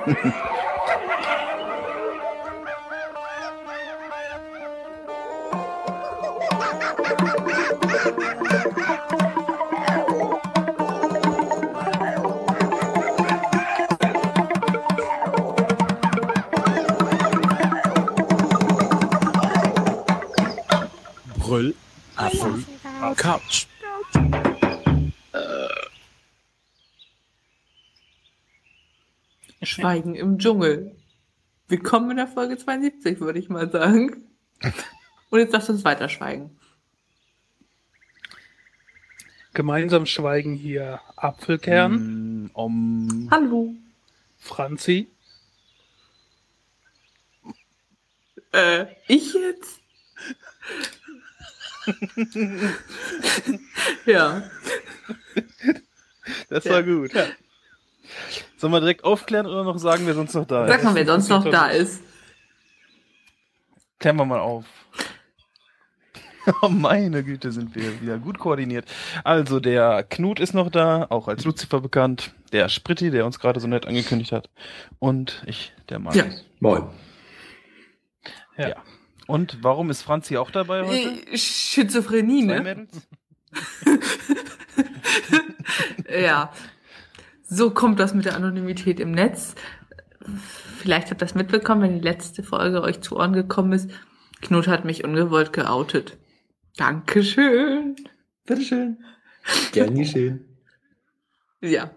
Brüll, Apfel, Couch. Schweigen im Dschungel. Willkommen in der Folge 72, würde ich mal sagen. Und jetzt darfst du uns weiter schweigen. Gemeinsam schweigen hier Apfelkern, Hallo. Franzi, Ich jetzt? Ja. Das war gut. Ja. Sollen wir direkt aufklären oder noch sagen, wer sonst noch da ist? Sag mal, wer sonst noch da ist. Klären wir mal auf. Oh, meine Güte, sind wir wieder gut koordiniert. Also, der Knut ist noch da, auch als Lucifer bekannt. Der Spritti, der uns gerade so nett angekündigt hat. Und ich, der Markus. Ja, moin. Ja. Und warum ist Franzi auch dabei heute? Schizophrenie, Zwei ne? Mädels? Ja. So kommt das mit der Anonymität im Netz. Vielleicht habt ihr das mitbekommen, wenn die letzte Folge euch zu Ohren gekommen ist. Knut hat mich ungewollt geoutet. Dankeschön. Bitteschön. Gern geschehen. Ja.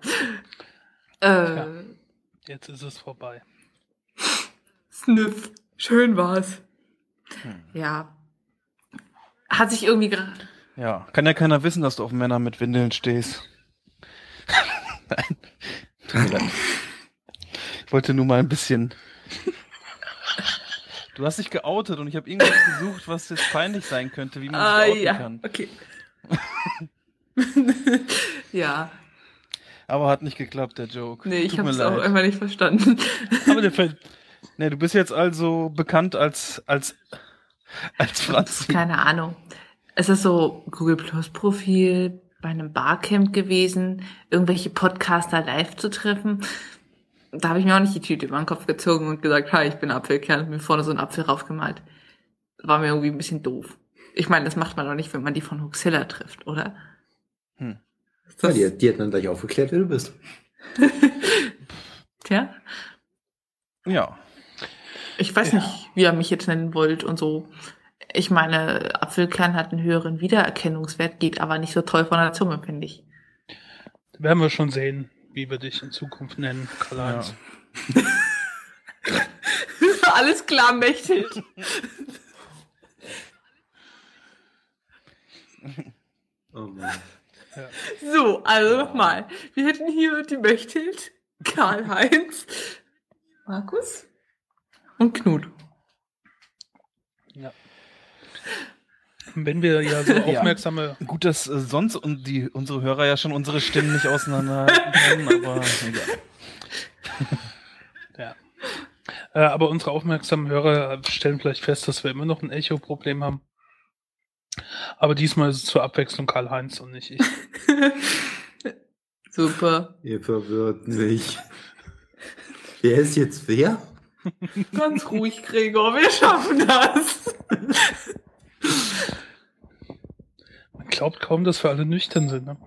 jetzt ist es vorbei. Sniff. Schön war's. Ja. Hat sich irgendwie gerade... Ja, kann ja keiner wissen, dass du auf Männer mit Windeln stehst. Nein. Tut mir leid. Ich wollte nur mal ein bisschen... Du hast dich geoutet und ich habe irgendwas gesucht, was jetzt peinlich sein könnte, wie man sich outen kann. Okay. Ja. Aber hat nicht geklappt, der Joke. Nee, ich Tut habe mir es auch leid. einfach nicht verstanden. Aber der fällt. Nee, du bist jetzt also bekannt als Franzi. Keine Ahnung. Es ist so Google Plus Profil bei einem Barcamp gewesen, irgendwelche Podcaster live zu treffen. Da habe ich mir auch nicht die Tüte über den Kopf gezogen und gesagt, hi, ich bin Apfelkern, und mir vorne so einen Apfel raufgemalt. War mir irgendwie ein bisschen doof. Ich meine, das macht man doch nicht, wenn man die von Huxilla trifft, oder? Ja, die hat dann gleich aufgeklärt, wer du bist. Tja, Ja. ich weiß nicht, wie ihr mich jetzt nennen wollt und so. Ich meine, Apfelkern hat einen höheren Wiedererkennungswert, geht aber nicht so toll von der Zunge, finde ich. Werden wir schon sehen, wie wir dich in Zukunft nennen, Karl-Heinz. Alles klar, Mechthild. Oh Mann. Ja. So, also nochmal. Wir hätten hier die Mechthild, Karl-Heinz, Markus und Knut. Ja. Wenn wir ja so aufmerksame... Gut, dass sonst unsere Hörer ja schon unsere Stimmen nicht auseinanderhalten können, aber egal. Ja. Aber unsere aufmerksamen Hörer stellen vielleicht fest, dass wir immer noch ein Echo-Problem haben. Aber diesmal ist es zur Abwechslung Karl-Heinz und nicht ich. Super. Ihr verwirrt mich. Wer ist jetzt wer? Ganz ruhig, Gregor, wir schaffen das. Man glaubt kaum, dass wir alle nüchtern sind. Ne?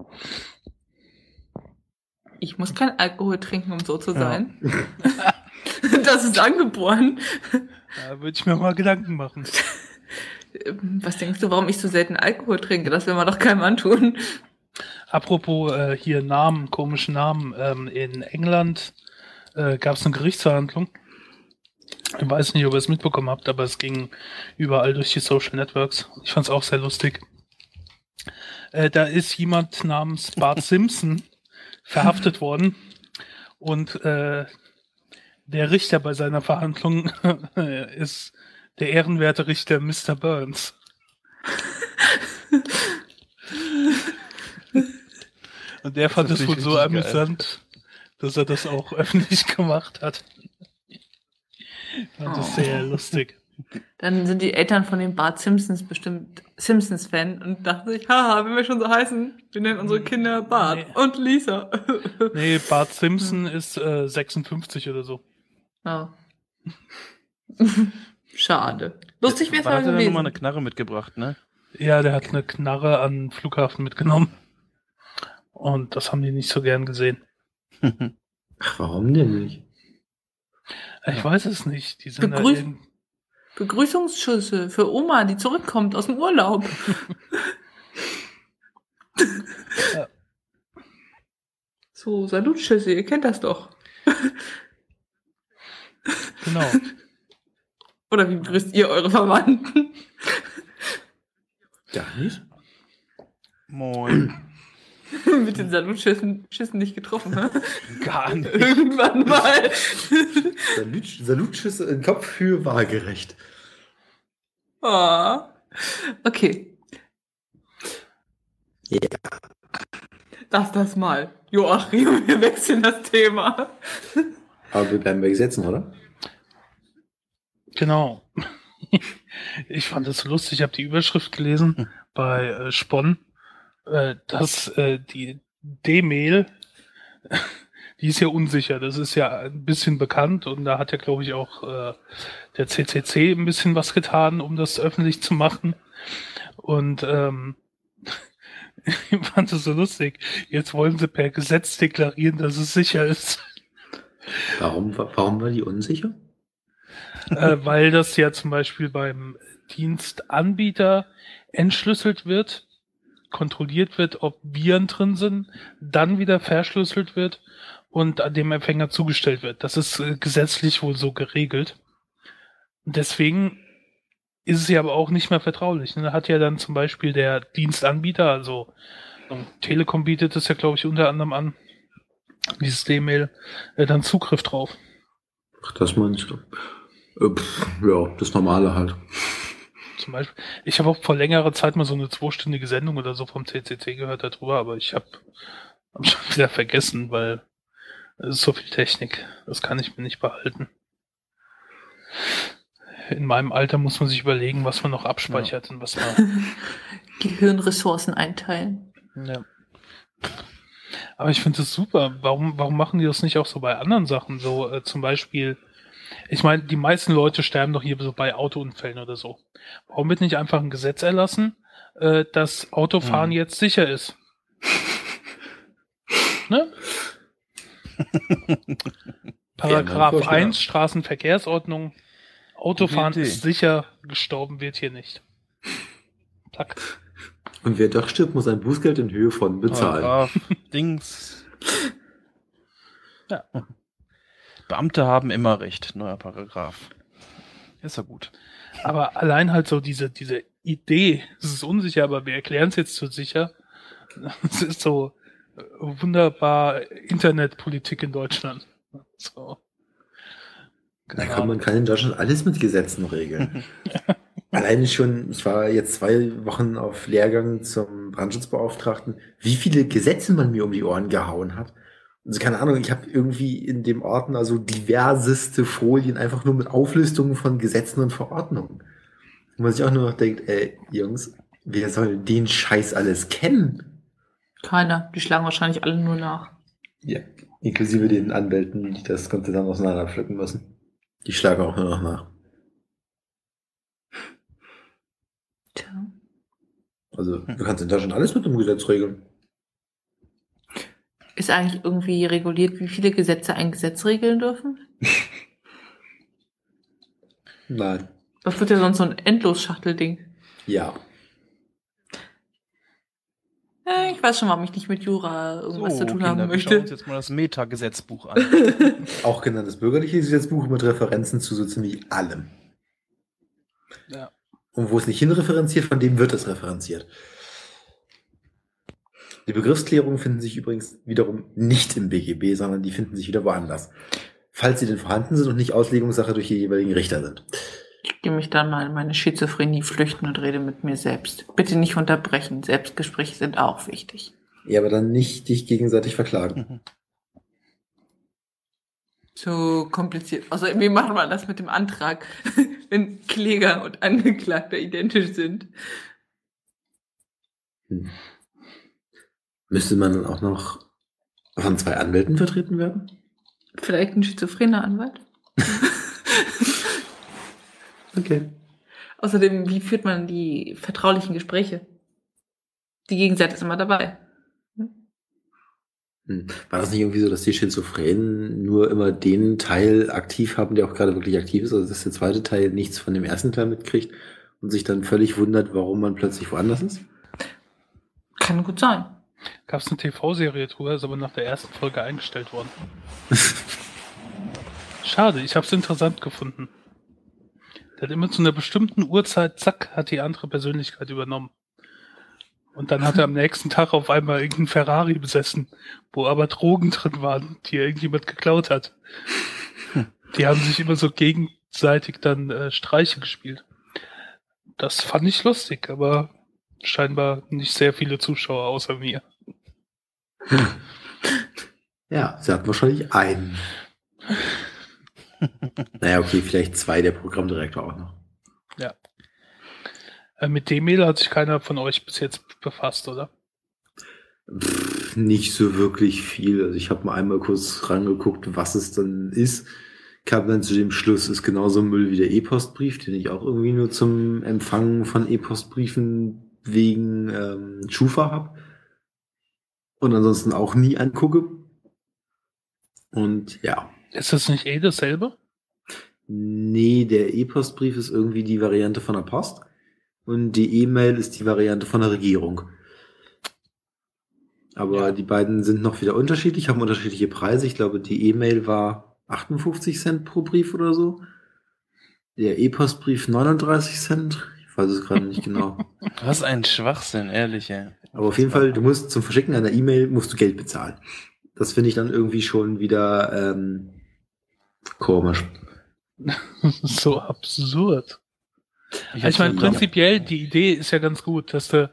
Ich muss kein Alkohol trinken, um so zu sein. Das ist angeboren. Da würde ich mir mal Gedanken machen. Was denkst du, warum ich so selten Alkohol trinke? Das will man doch keinem antun. Apropos hier Namen, komische Namen. In England gab es eine Gerichtsverhandlung. Ich weiß nicht, ob ihr es mitbekommen habt, aber es ging überall durch die Social Networks. Ich fand es auch sehr lustig. Da ist jemand namens Bart Simpson verhaftet worden und der Richter bei seiner Verhandlung ist der ehrenwerte Richter Mr. Burns. Und der fand es wohl so amüsant, dass er das auch öffentlich gemacht hat. Fand das sehr lustig. Dann sind die Eltern von den Bart Simpsons bestimmt Simpsons-Fan und dachten sich, haha, wenn wir schon so heißen, wir nennen unsere Kinder Bart und Lisa. Nee, Bart Simpson ist 56 oder so. Oh. Schade. Lustig wäre es Man aber hat ja gewesen. nochmal eine Knarre mitgebracht, ne? Ja, der hat eine Knarre an den Flughafen mitgenommen. Und das haben die nicht so gern gesehen. Ach, warum denn nicht? Ich weiß es nicht. Die sind Begrüßungsschüsse für Oma, die zurückkommt aus dem Urlaub. Ja. So, Salutschüsse, ihr kennt das doch. Genau. Oder wie begrüßt ihr eure Verwandten? Gar nicht. Moin. Mit den Salutschüssen nicht getroffen, ne? Gar nicht. Irgendwann mal. Salutschüsse in Kopfhöhe waagerecht. Oh. Okay. Ja. Das mal. Joachim, wir wechseln das Thema. Aber wir bleiben bei Gesetzen, oder? Genau. Ich fand das so lustig. Ich habe die Überschrift gelesen bei Spon, dass die D-Mail, die ist ja unsicher. Das ist ja ein bisschen bekannt und da hat ja, glaube ich, auch der CCC ein bisschen was getan, um das öffentlich zu machen. Und ich fand das so lustig. Jetzt wollen sie per Gesetz deklarieren, dass es sicher ist. Warum war die unsicher? Weil das ja zum Beispiel beim Dienstanbieter entschlüsselt wird, kontrolliert wird, ob Viren drin sind, dann wieder verschlüsselt wird und an dem Empfänger zugestellt wird. Das ist gesetzlich wohl so geregelt. Deswegen ist es ja aber auch nicht mehr vertraulich. Da hat ja dann zum Beispiel der Dienstanbieter, also Telekom bietet es ja, glaube ich, unter anderem an, dieses D-Mail, dann Zugriff drauf. Ach, das meinst du? Ja, das Normale halt. Zum Beispiel. Ich habe auch vor längerer Zeit mal so eine 2-stündige Sendung oder so vom CCC gehört darüber, aber ich habe schon wieder vergessen, weil es ist so viel Technik. Das kann ich mir nicht behalten. In meinem Alter muss man sich überlegen, was man noch abspeichert und was man... Gehirnressourcen einteilen. Ja. Aber ich finde das super. Warum machen die das nicht auch so bei anderen Sachen? So zum Beispiel, ich meine, die meisten Leute sterben doch hier so bei Autounfällen oder so. Warum wird nicht einfach ein Gesetz erlassen, dass Autofahren jetzt sicher ist? Ne? Paragraph 1 Straßenverkehrsordnung. Autofahren ist sicher, gestorben wird hier nicht. Zack. Und wer doch stirbt, muss ein Bußgeld in Höhe von bezahlen. Paragraph, Dings. Ja. Beamte haben immer recht. Neuer Paragraph. Ist ja gut. Aber allein halt so diese Idee, es ist unsicher, aber wir erklären es jetzt so sicher. Es ist so wunderbar Internetpolitik in Deutschland. So. Man kann in Deutschland alles mit Gesetzen regeln. Alleine schon, ich war jetzt 2 Wochen auf Lehrgang zum Brandschutzbeauftragten, wie viele Gesetze man mir um die Ohren gehauen hat. Also keine Ahnung, ich habe irgendwie in dem Ordner also diverseste Folien einfach nur mit Auflistungen von Gesetzen und Verordnungen. Wo man sich auch nur noch denkt, Jungs, wer soll den Scheiß alles kennen? Keiner. Die schlagen wahrscheinlich alle nur nach. Ja, inklusive den Anwälten, die das Ganze dann auseinanderpflücken müssen. Die schlagen auch nur noch nach. Tja. Also du kannst in Deutschland alles mit dem Gesetz regeln. Ist eigentlich irgendwie reguliert, wie viele Gesetze ein Gesetz regeln dürfen? Nein. Das wird ja sonst so ein Endlosschachtelding. Ja. Ich weiß schon, warum ich nicht mit Jura irgendwas zu tun haben Kinder, wir möchte. schauen uns jetzt mal das Meta-Gesetzbuch an. Auch genannt das bürgerliche Gesetzbuch mit Referenzen zu so ziemlich allem. Ja. Und wo es nicht hinreferenziert, von dem wird es referenziert. Die Begriffsklärungen finden sich übrigens wiederum nicht im BGB, sondern die finden sich wieder woanders. Falls sie denn vorhanden sind und nicht Auslegungssache durch die jeweiligen Richter sind. Ich gehe mich dann mal in meine Schizophrenie flüchten und rede mit mir selbst. Bitte nicht unterbrechen. Selbstgespräche sind auch wichtig. Ja, aber dann nicht dich gegenseitig verklagen. So kompliziert. Also wie machen wir das mit dem Antrag? wenn Kläger und Angeklagter identisch sind. Müsste man dann auch noch von 2 Anwälten vertreten werden? Vielleicht ein schizophrener Anwalt. Okay. Außerdem, wie führt man die vertraulichen Gespräche? Die Gegenseite ist immer dabei. War das nicht irgendwie so, dass die Schizophrenen nur immer den Teil aktiv haben, der auch gerade wirklich aktiv ist, also dass der zweite Teil nichts von dem ersten Teil mitkriegt und sich dann völlig wundert, warum man plötzlich woanders ist? Kann gut sein. Gab es eine TV-Serie drüber, ist aber nach der ersten Folge eingestellt worden. Schade, ich habe es interessant gefunden. Der hat immer zu einer bestimmten Uhrzeit, zack, hat die andere Persönlichkeit übernommen. Und dann hat er am nächsten Tag auf einmal irgendeinen Ferrari besessen, wo aber Drogen drin waren, die irgendjemand geklaut hat. Die haben sich immer so gegenseitig dann Streiche gespielt. Das fand ich lustig, aber scheinbar nicht sehr viele Zuschauer außer mir. Ja, sie hatten wahrscheinlich einen. Naja, okay, vielleicht 2, der Programmdirektor auch noch. Ja. Mit dem Mail hat sich keiner von euch bis jetzt befasst, oder? Nicht so wirklich viel. Also ich habe mal einmal kurz rangeguckt, was es dann ist. Kam dann zu dem Schluss, ist genauso Müll wie der E-Postbrief, den ich auch irgendwie nur zum Empfangen von E-Postbriefen wegen Schufa habe. Und ansonsten auch nie angucke. Und ja. Ist das nicht dasselbe? Nee, der E-Postbrief ist irgendwie die Variante von der Post. Und die E-Mail ist die Variante von der Regierung. Aber Ja. die beiden sind noch wieder unterschiedlich, haben unterschiedliche Preise. Ich glaube, die E-Mail war 58 Cent pro Brief oder so. Der E-Postbrief 39 Cent. Ich weiß es gerade nicht genau. Was ein Schwachsinn, ehrlich, ey. Aber auf jeden Fall, du musst zum Verschicken einer E-Mail musst du Geld bezahlen. Das finde ich dann irgendwie schon wieder komisch. So absurd. Ich meine, prinzipiell, die Idee ist ja ganz gut, dass du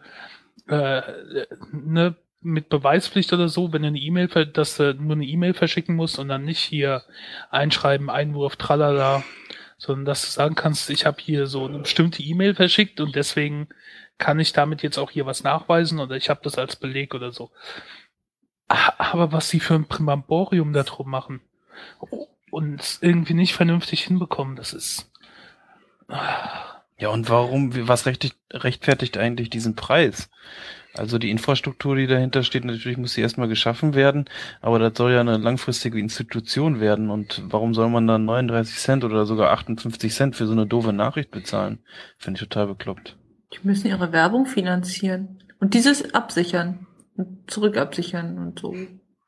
mit Beweispflicht oder so, wenn du dass du nur eine E-Mail verschicken musst und dann nicht hier einschreiben, Einwurf, tralala, sondern dass du sagen kannst, ich habe hier so eine bestimmte E-Mail verschickt und deswegen kann ich damit jetzt auch hier was nachweisen oder ich habe das als Beleg oder so. Aber was sie für ein Primamborium da drum machen und es irgendwie nicht vernünftig hinbekommen, das ist... Ja, und was rechtfertigt eigentlich diesen Preis? Also die Infrastruktur, die dahinter steht, natürlich muss sie erstmal geschaffen werden, aber das soll ja eine langfristige Institution werden und warum soll man dann 39 Cent oder sogar 58 Cent für so eine doofe Nachricht bezahlen? Finde ich total bekloppt. Die müssen ihre Werbung finanzieren und dieses absichern und zurückabsichern und so.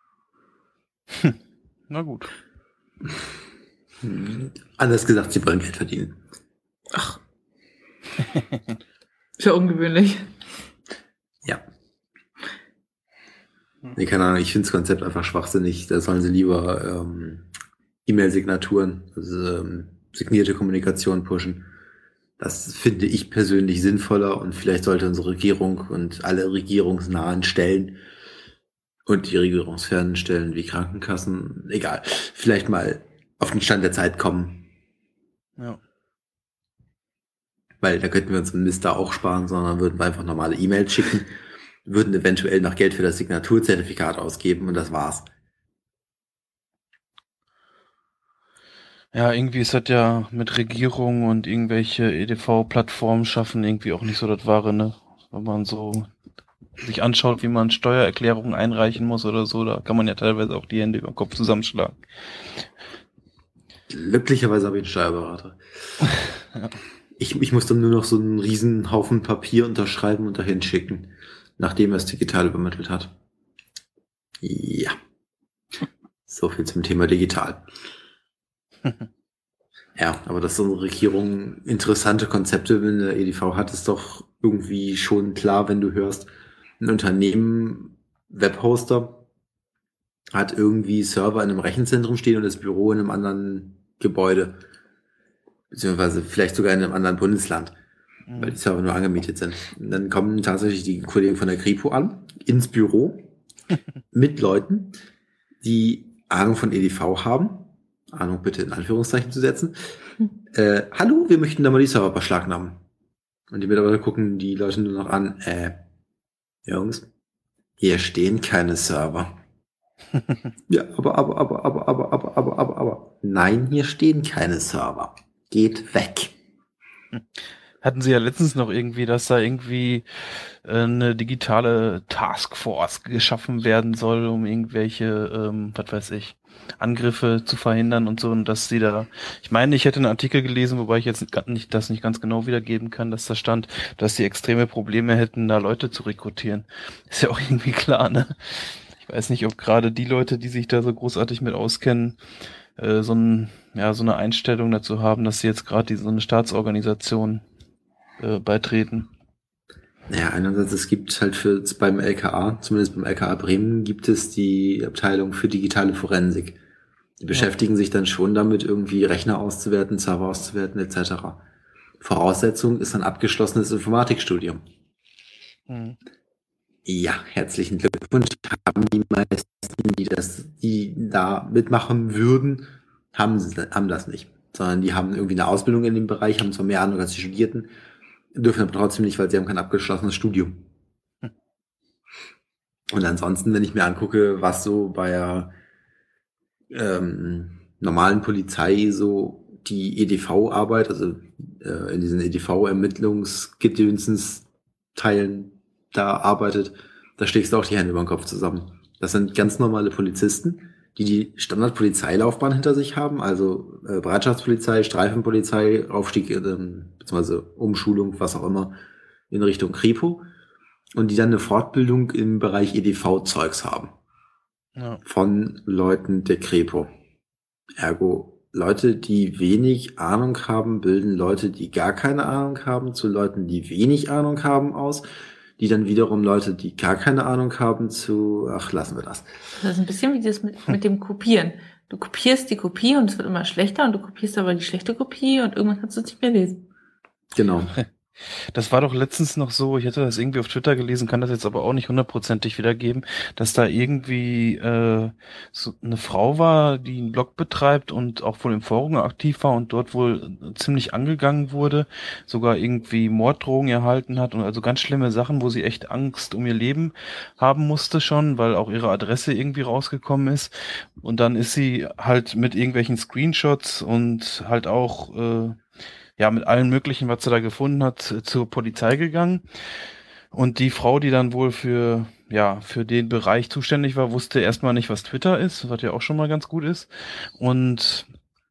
Na gut. Anders gesagt, sie wollen Geld verdienen. Ach. Ist ja ungewöhnlich. Ja. Nee, keine Ahnung, ich finde das Konzept einfach schwachsinnig. Da sollen sie lieber E-Mail-Signaturen, also signierte Kommunikation pushen. Das finde ich persönlich sinnvoller und vielleicht sollte unsere Regierung und alle regierungsnahen Stellen und die regierungsfernen Stellen wie Krankenkassen, egal, vielleicht mal auf den Stand der Zeit kommen. Ja. Weil da könnten wir uns den Mist da auch sparen, sondern würden wir einfach normale E-Mails schicken, würden eventuell noch Geld für das Signaturzertifikat ausgeben und das war's. Ja, irgendwie ist das ja mit Regierung und irgendwelche EDV-Plattformen schaffen irgendwie auch nicht so das Wahre, ne? Wenn man so sich anschaut, wie man Steuererklärungen einreichen muss oder so, da kann man ja teilweise auch die Hände über den Kopf zusammenschlagen. Glücklicherweise habe ich einen Steuerberater. Ja. Ich muss dann nur noch so einen riesen Haufen Papier unterschreiben und dahin schicken, nachdem er es digital übermittelt hat. Ja. So viel zum Thema digital. Ja, aber dass so eine Regierung interessante Konzepte in der EDV hat, ist doch irgendwie schon klar, wenn du hörst, ein Unternehmen, Webhoster, hat irgendwie Server in einem Rechenzentrum stehen und das Büro in einem anderen Gebäude. Beziehungsweise vielleicht sogar in einem anderen Bundesland, weil die Server nur angemietet sind. Und dann kommen tatsächlich die Kollegen von der Kripo an, ins Büro, mit Leuten, die Ahnung von EDV haben Ahnung bitte in Anführungszeichen zu setzen. Hallo, wir möchten da mal die Server beschlagnahmen. Und die Mitarbeiter gucken die Leute nur noch an. Jungs, hier stehen keine Server. Ja, aber. Nein, hier stehen keine Server. Geht weg. Hatten sie ja letztens noch irgendwie, dass da irgendwie eine digitale Taskforce geschaffen werden soll, um irgendwelche, was weiß ich, Angriffe zu verhindern und so, und dass sie da, ich meine, ich hätte einen Artikel gelesen, wobei ich jetzt nicht ganz genau wiedergeben kann, dass da stand, dass sie extreme Probleme hätten, da Leute zu rekrutieren. Ist ja auch irgendwie klar, ne? Ich weiß nicht, ob gerade die Leute, die sich da so großartig mit auskennen, so eine Einstellung dazu haben, dass sie jetzt gerade so eine Staatsorganisation beitreten. Naja, einerseits, es gibt halt beim LKA, zumindest beim LKA Bremen, gibt es die Abteilung für digitale Forensik. Die beschäftigen sich dann schon damit, irgendwie Rechner auszuwerten, Server auszuwerten, etc. Voraussetzung ist ein abgeschlossenes Informatikstudium. Ja, herzlichen Glückwunsch. Haben die meisten, die da mitmachen würden, haben das nicht. Sondern die haben irgendwie eine Ausbildung in dem Bereich, haben zwar mehr Ahnung als die Studierten, dürfen aber trotzdem nicht, weil sie haben kein abgeschlossenes Studium. Und ansonsten, wenn ich mir angucke, was so bei der normalen Polizei so die EDV-Arbeit, also in diesen EDV-Ermittlungsgedönsensteilen da arbeitet, da schlägst du auch die Hände über den Kopf zusammen. Das sind ganz normale Polizisten, die Standardpolizeilaufbahn hinter sich haben, also Bereitschaftspolizei, Streifenpolizei, Aufstieg bzw. Umschulung, was auch immer, in Richtung Kripo, und die dann eine Fortbildung im Bereich EDV-Zeugs haben. Ja. Von Leuten der Kripo. Ergo, Leute, die wenig Ahnung haben, bilden Leute, die gar keine Ahnung haben, zu Leuten, die wenig Ahnung haben, aus, die dann wiederum Leute, die gar keine Ahnung haben, lassen wir das. Das ist ein bisschen wie das mit dem Kopieren. Du kopierst die Kopie und es wird immer schlechter, und du kopierst aber die schlechte Kopie und irgendwann kannst du es nicht mehr lesen. Genau. Das war doch letztens noch so, ich hatte das irgendwie auf Twitter gelesen, kann das jetzt aber auch nicht hundertprozentig wiedergeben, dass da irgendwie so eine Frau war, die einen Blog betreibt und auch wohl im Forum aktiv war und dort wohl ziemlich angegangen wurde, sogar irgendwie Morddrohungen erhalten hat und also ganz schlimme Sachen, wo sie echt Angst um ihr Leben haben musste schon, weil auch ihre Adresse irgendwie rausgekommen ist. Und dann ist sie halt mit irgendwelchen Screenshots und halt auch mit allen möglichen, was sie da gefunden hat, zur Polizei gegangen. Und die Frau, die dann wohl für den Bereich zuständig war, wusste erstmal nicht, was Twitter ist, was ja auch schon mal ganz gut ist. Und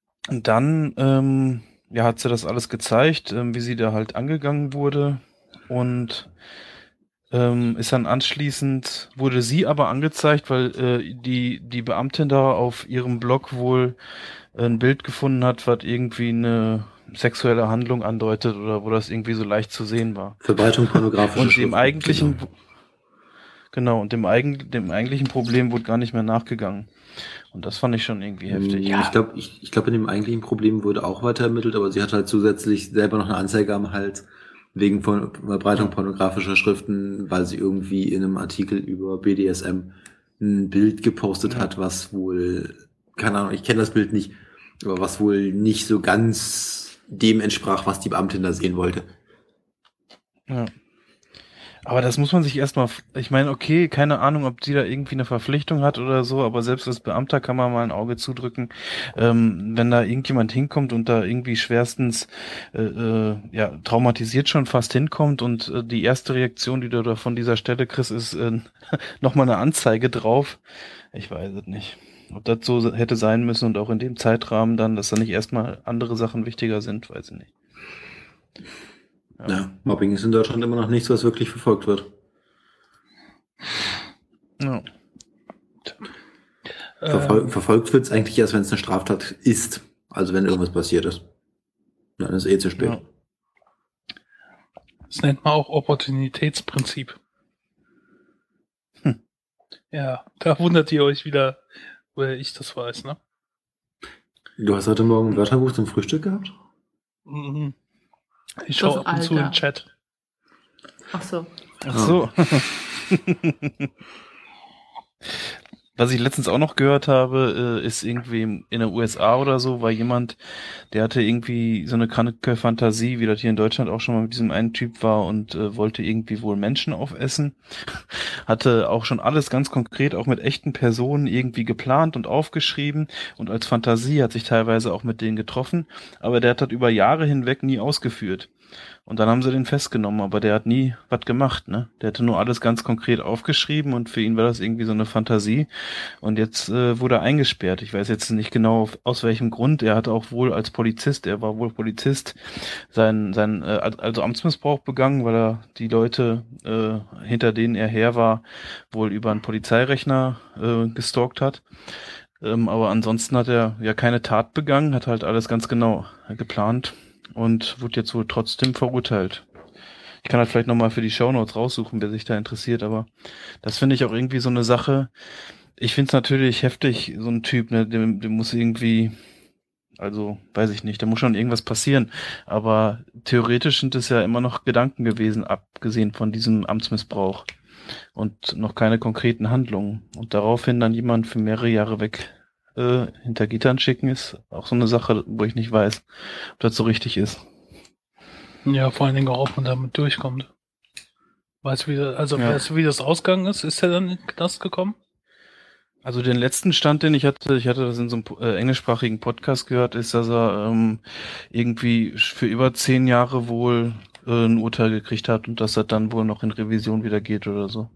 dann hat sie das alles gezeigt, wie sie da halt angegangen wurde. Und ist dann anschließend, wurde sie aber angezeigt, weil die Beamtin da auf ihrem Blog wohl ein Bild gefunden hat, was irgendwie eine sexuelle Handlung andeutet oder wo das irgendwie so leicht zu sehen war. Verbreitung pornografischer Und dem eigentlichen dem eigentlichen Problem wurde gar nicht mehr nachgegangen. Und das fand ich schon irgendwie heftig. Ja. Ich glaube, in dem eigentlichen Problem wurde auch weiter ermittelt, aber sie hat halt zusätzlich selber noch eine Anzeige am Hals wegen von Verbreitung pornografischer Schriften, weil sie irgendwie in einem Artikel über BDSM ein Bild gepostet hat, was wohl, keine Ahnung, ich kenne das Bild nicht, aber was wohl nicht so ganz dem entsprach, was die Beamtin da sehen wollte. Ja. Aber das muss man sich erstmal, ich meine, okay, keine Ahnung, ob sie da irgendwie eine Verpflichtung hat oder so, aber selbst als Beamter kann man mal ein Auge zudrücken, wenn da irgendjemand hinkommt und da irgendwie schwerstens traumatisiert schon fast hinkommt und die erste Reaktion, die du da von dieser Stelle kriegst, ist nochmal eine Anzeige drauf. Ich weiß es nicht. Ob das so hätte sein müssen und auch in dem Zeitrahmen dann, dass da nicht erstmal andere Sachen wichtiger sind, weiß ich nicht. Ja, Mobbing ist in Deutschland immer noch nichts, was wirklich verfolgt wird. Ja. Verfolgt wird es eigentlich erst, wenn es eine Straftat ist. Also wenn irgendwas passiert ist. Dann ist es zu spät. Ja. Das nennt man auch Opportunitätsprinzip. Ja, da wundert ihr euch wieder, woher ich das weiß, ne? Du hast heute Morgen ein Wörterbuch zum Frühstück gehabt? Mhm. Ich schaue ab und zu im Chat. Ach so. Ach so. Was ich letztens auch noch gehört habe, ist irgendwie in den USA oder so, war jemand, der hatte irgendwie so eine kranke Fantasie, wie das hier in Deutschland auch schon mal mit diesem einen Typ war und wollte irgendwie wohl Menschen aufessen. Hatte auch schon alles ganz konkret, auch mit echten Personen irgendwie geplant und aufgeschrieben und als Fantasie hat sich teilweise auch mit denen getroffen, aber der hat das über Jahre hinweg nie ausgeführt. Und dann haben sie den festgenommen, aber der hat nie was gemacht, ne? Der hatte nur alles ganz konkret aufgeschrieben und für ihn war das irgendwie so eine Fantasie. Und jetzt wurde er eingesperrt. Ich weiß jetzt nicht genau aus welchem Grund. Er hat auch wohl als Polizist, er war wohl Polizist, also Amtsmissbrauch begangen, weil er die Leute, hinter denen er her war, wohl über einen Polizeirechner gestalkt hat. Aber ansonsten hat er ja keine Tat begangen, hat halt alles ganz genau geplant. Und wurde jetzt wohl trotzdem verurteilt. Ich kann halt vielleicht nochmal für die Shownotes raussuchen, wer sich da interessiert, aber das finde ich auch irgendwie so eine Sache. Ich finde es natürlich heftig, so ein Typ, ne, dem muss irgendwie, also weiß ich nicht, da muss schon irgendwas passieren. Aber theoretisch sind es ja immer noch Gedanken gewesen, abgesehen von diesem Amtsmissbrauch und noch keine konkreten Handlungen. Und daraufhin dann jemand für mehrere Jahre weg hinter Gittern schicken, ist auch so eine Sache, wo ich nicht weiß, ob das so richtig ist. Ja, vor allen Dingen auch, ob man damit durchkommt. Weißt du, wie das ausgegangen ist? Ist er dann in den Knast gekommen? Also den letzten Stand, den ich hatte das in so einem englischsprachigen Podcast gehört, ist, dass er irgendwie für über 10 Jahre wohl ein Urteil gekriegt hat und dass er dann wohl noch in Revision wieder geht oder so.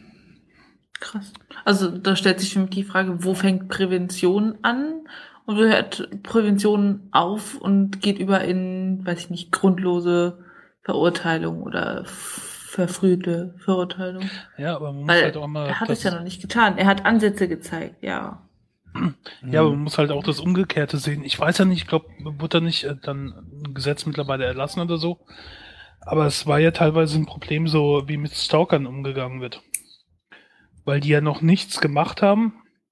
Krass. Also da stellt sich für mich die Frage, wo fängt Prävention an und wo hört Prävention auf und geht über in, weiß ich nicht, grundlose Verurteilung oder verfrühte Verurteilung. Ja, aber man muss Weil halt auch mal... er hat es ja noch nicht getan. Er hat Ansätze gezeigt, ja. Ja, aber man muss halt auch das Umgekehrte sehen. Ich weiß ja nicht, ich glaube, wird da nicht dann ein Gesetz mittlerweile erlassen oder so. Aber es war ja teilweise ein Problem, so wie mit Stalkern umgegangen wird. Weil die ja noch nichts gemacht haben,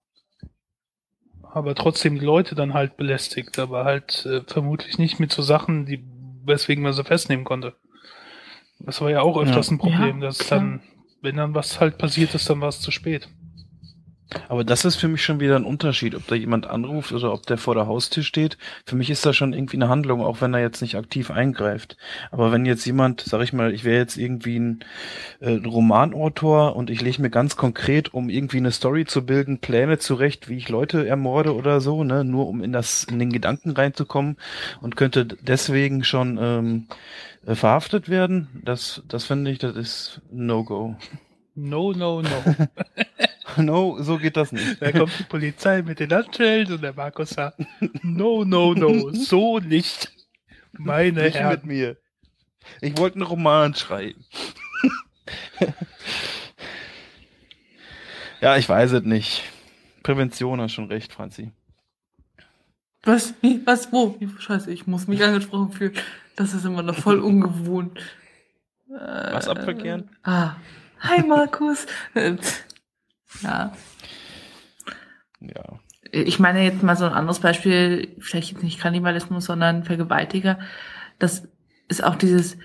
aber trotzdem die Leute dann halt belästigt, aber halt vermutlich nicht mit so Sachen, weswegen man sie festnehmen konnte. Das war ja auch öfters ein Problem, dass dann, wenn dann was halt passiert ist, dann war es zu spät. Aber das ist für mich schon wieder ein Unterschied, ob da jemand anruft oder ob der vor der Haustür steht. Für mich ist das schon irgendwie eine Handlung, auch wenn er jetzt nicht aktiv eingreift. Aber wenn jetzt jemand, sag ich mal, ich wäre jetzt irgendwie ein Romanautor und ich lege mir ganz konkret, um irgendwie eine Story zu bilden, Pläne zurecht, wie ich Leute ermorde oder so, ne, nur um in den Gedanken reinzukommen und könnte deswegen schon verhaftet werden, das finde ich, das ist No-Go. No. No, so geht das nicht. Da kommt die Polizei mit den Handschellen und der Markus sagt, no, so nicht. Meine nicht Herren. Mit mir. Ich wollte einen Roman schreiben. Ja, ich weiß es nicht. Prävention hat schon recht, Franzi. Was? Wie? Was? Wo? Scheiße, ich muss mich angesprochen fühlen. Das ist immer noch voll ungewohnt. Was abverkehren? Hi Markus. Ja. Ja. Ich meine jetzt mal so ein anderes Beispiel, vielleicht jetzt nicht Kannibalismus, sondern Vergewaltiger. Das ist auch dieses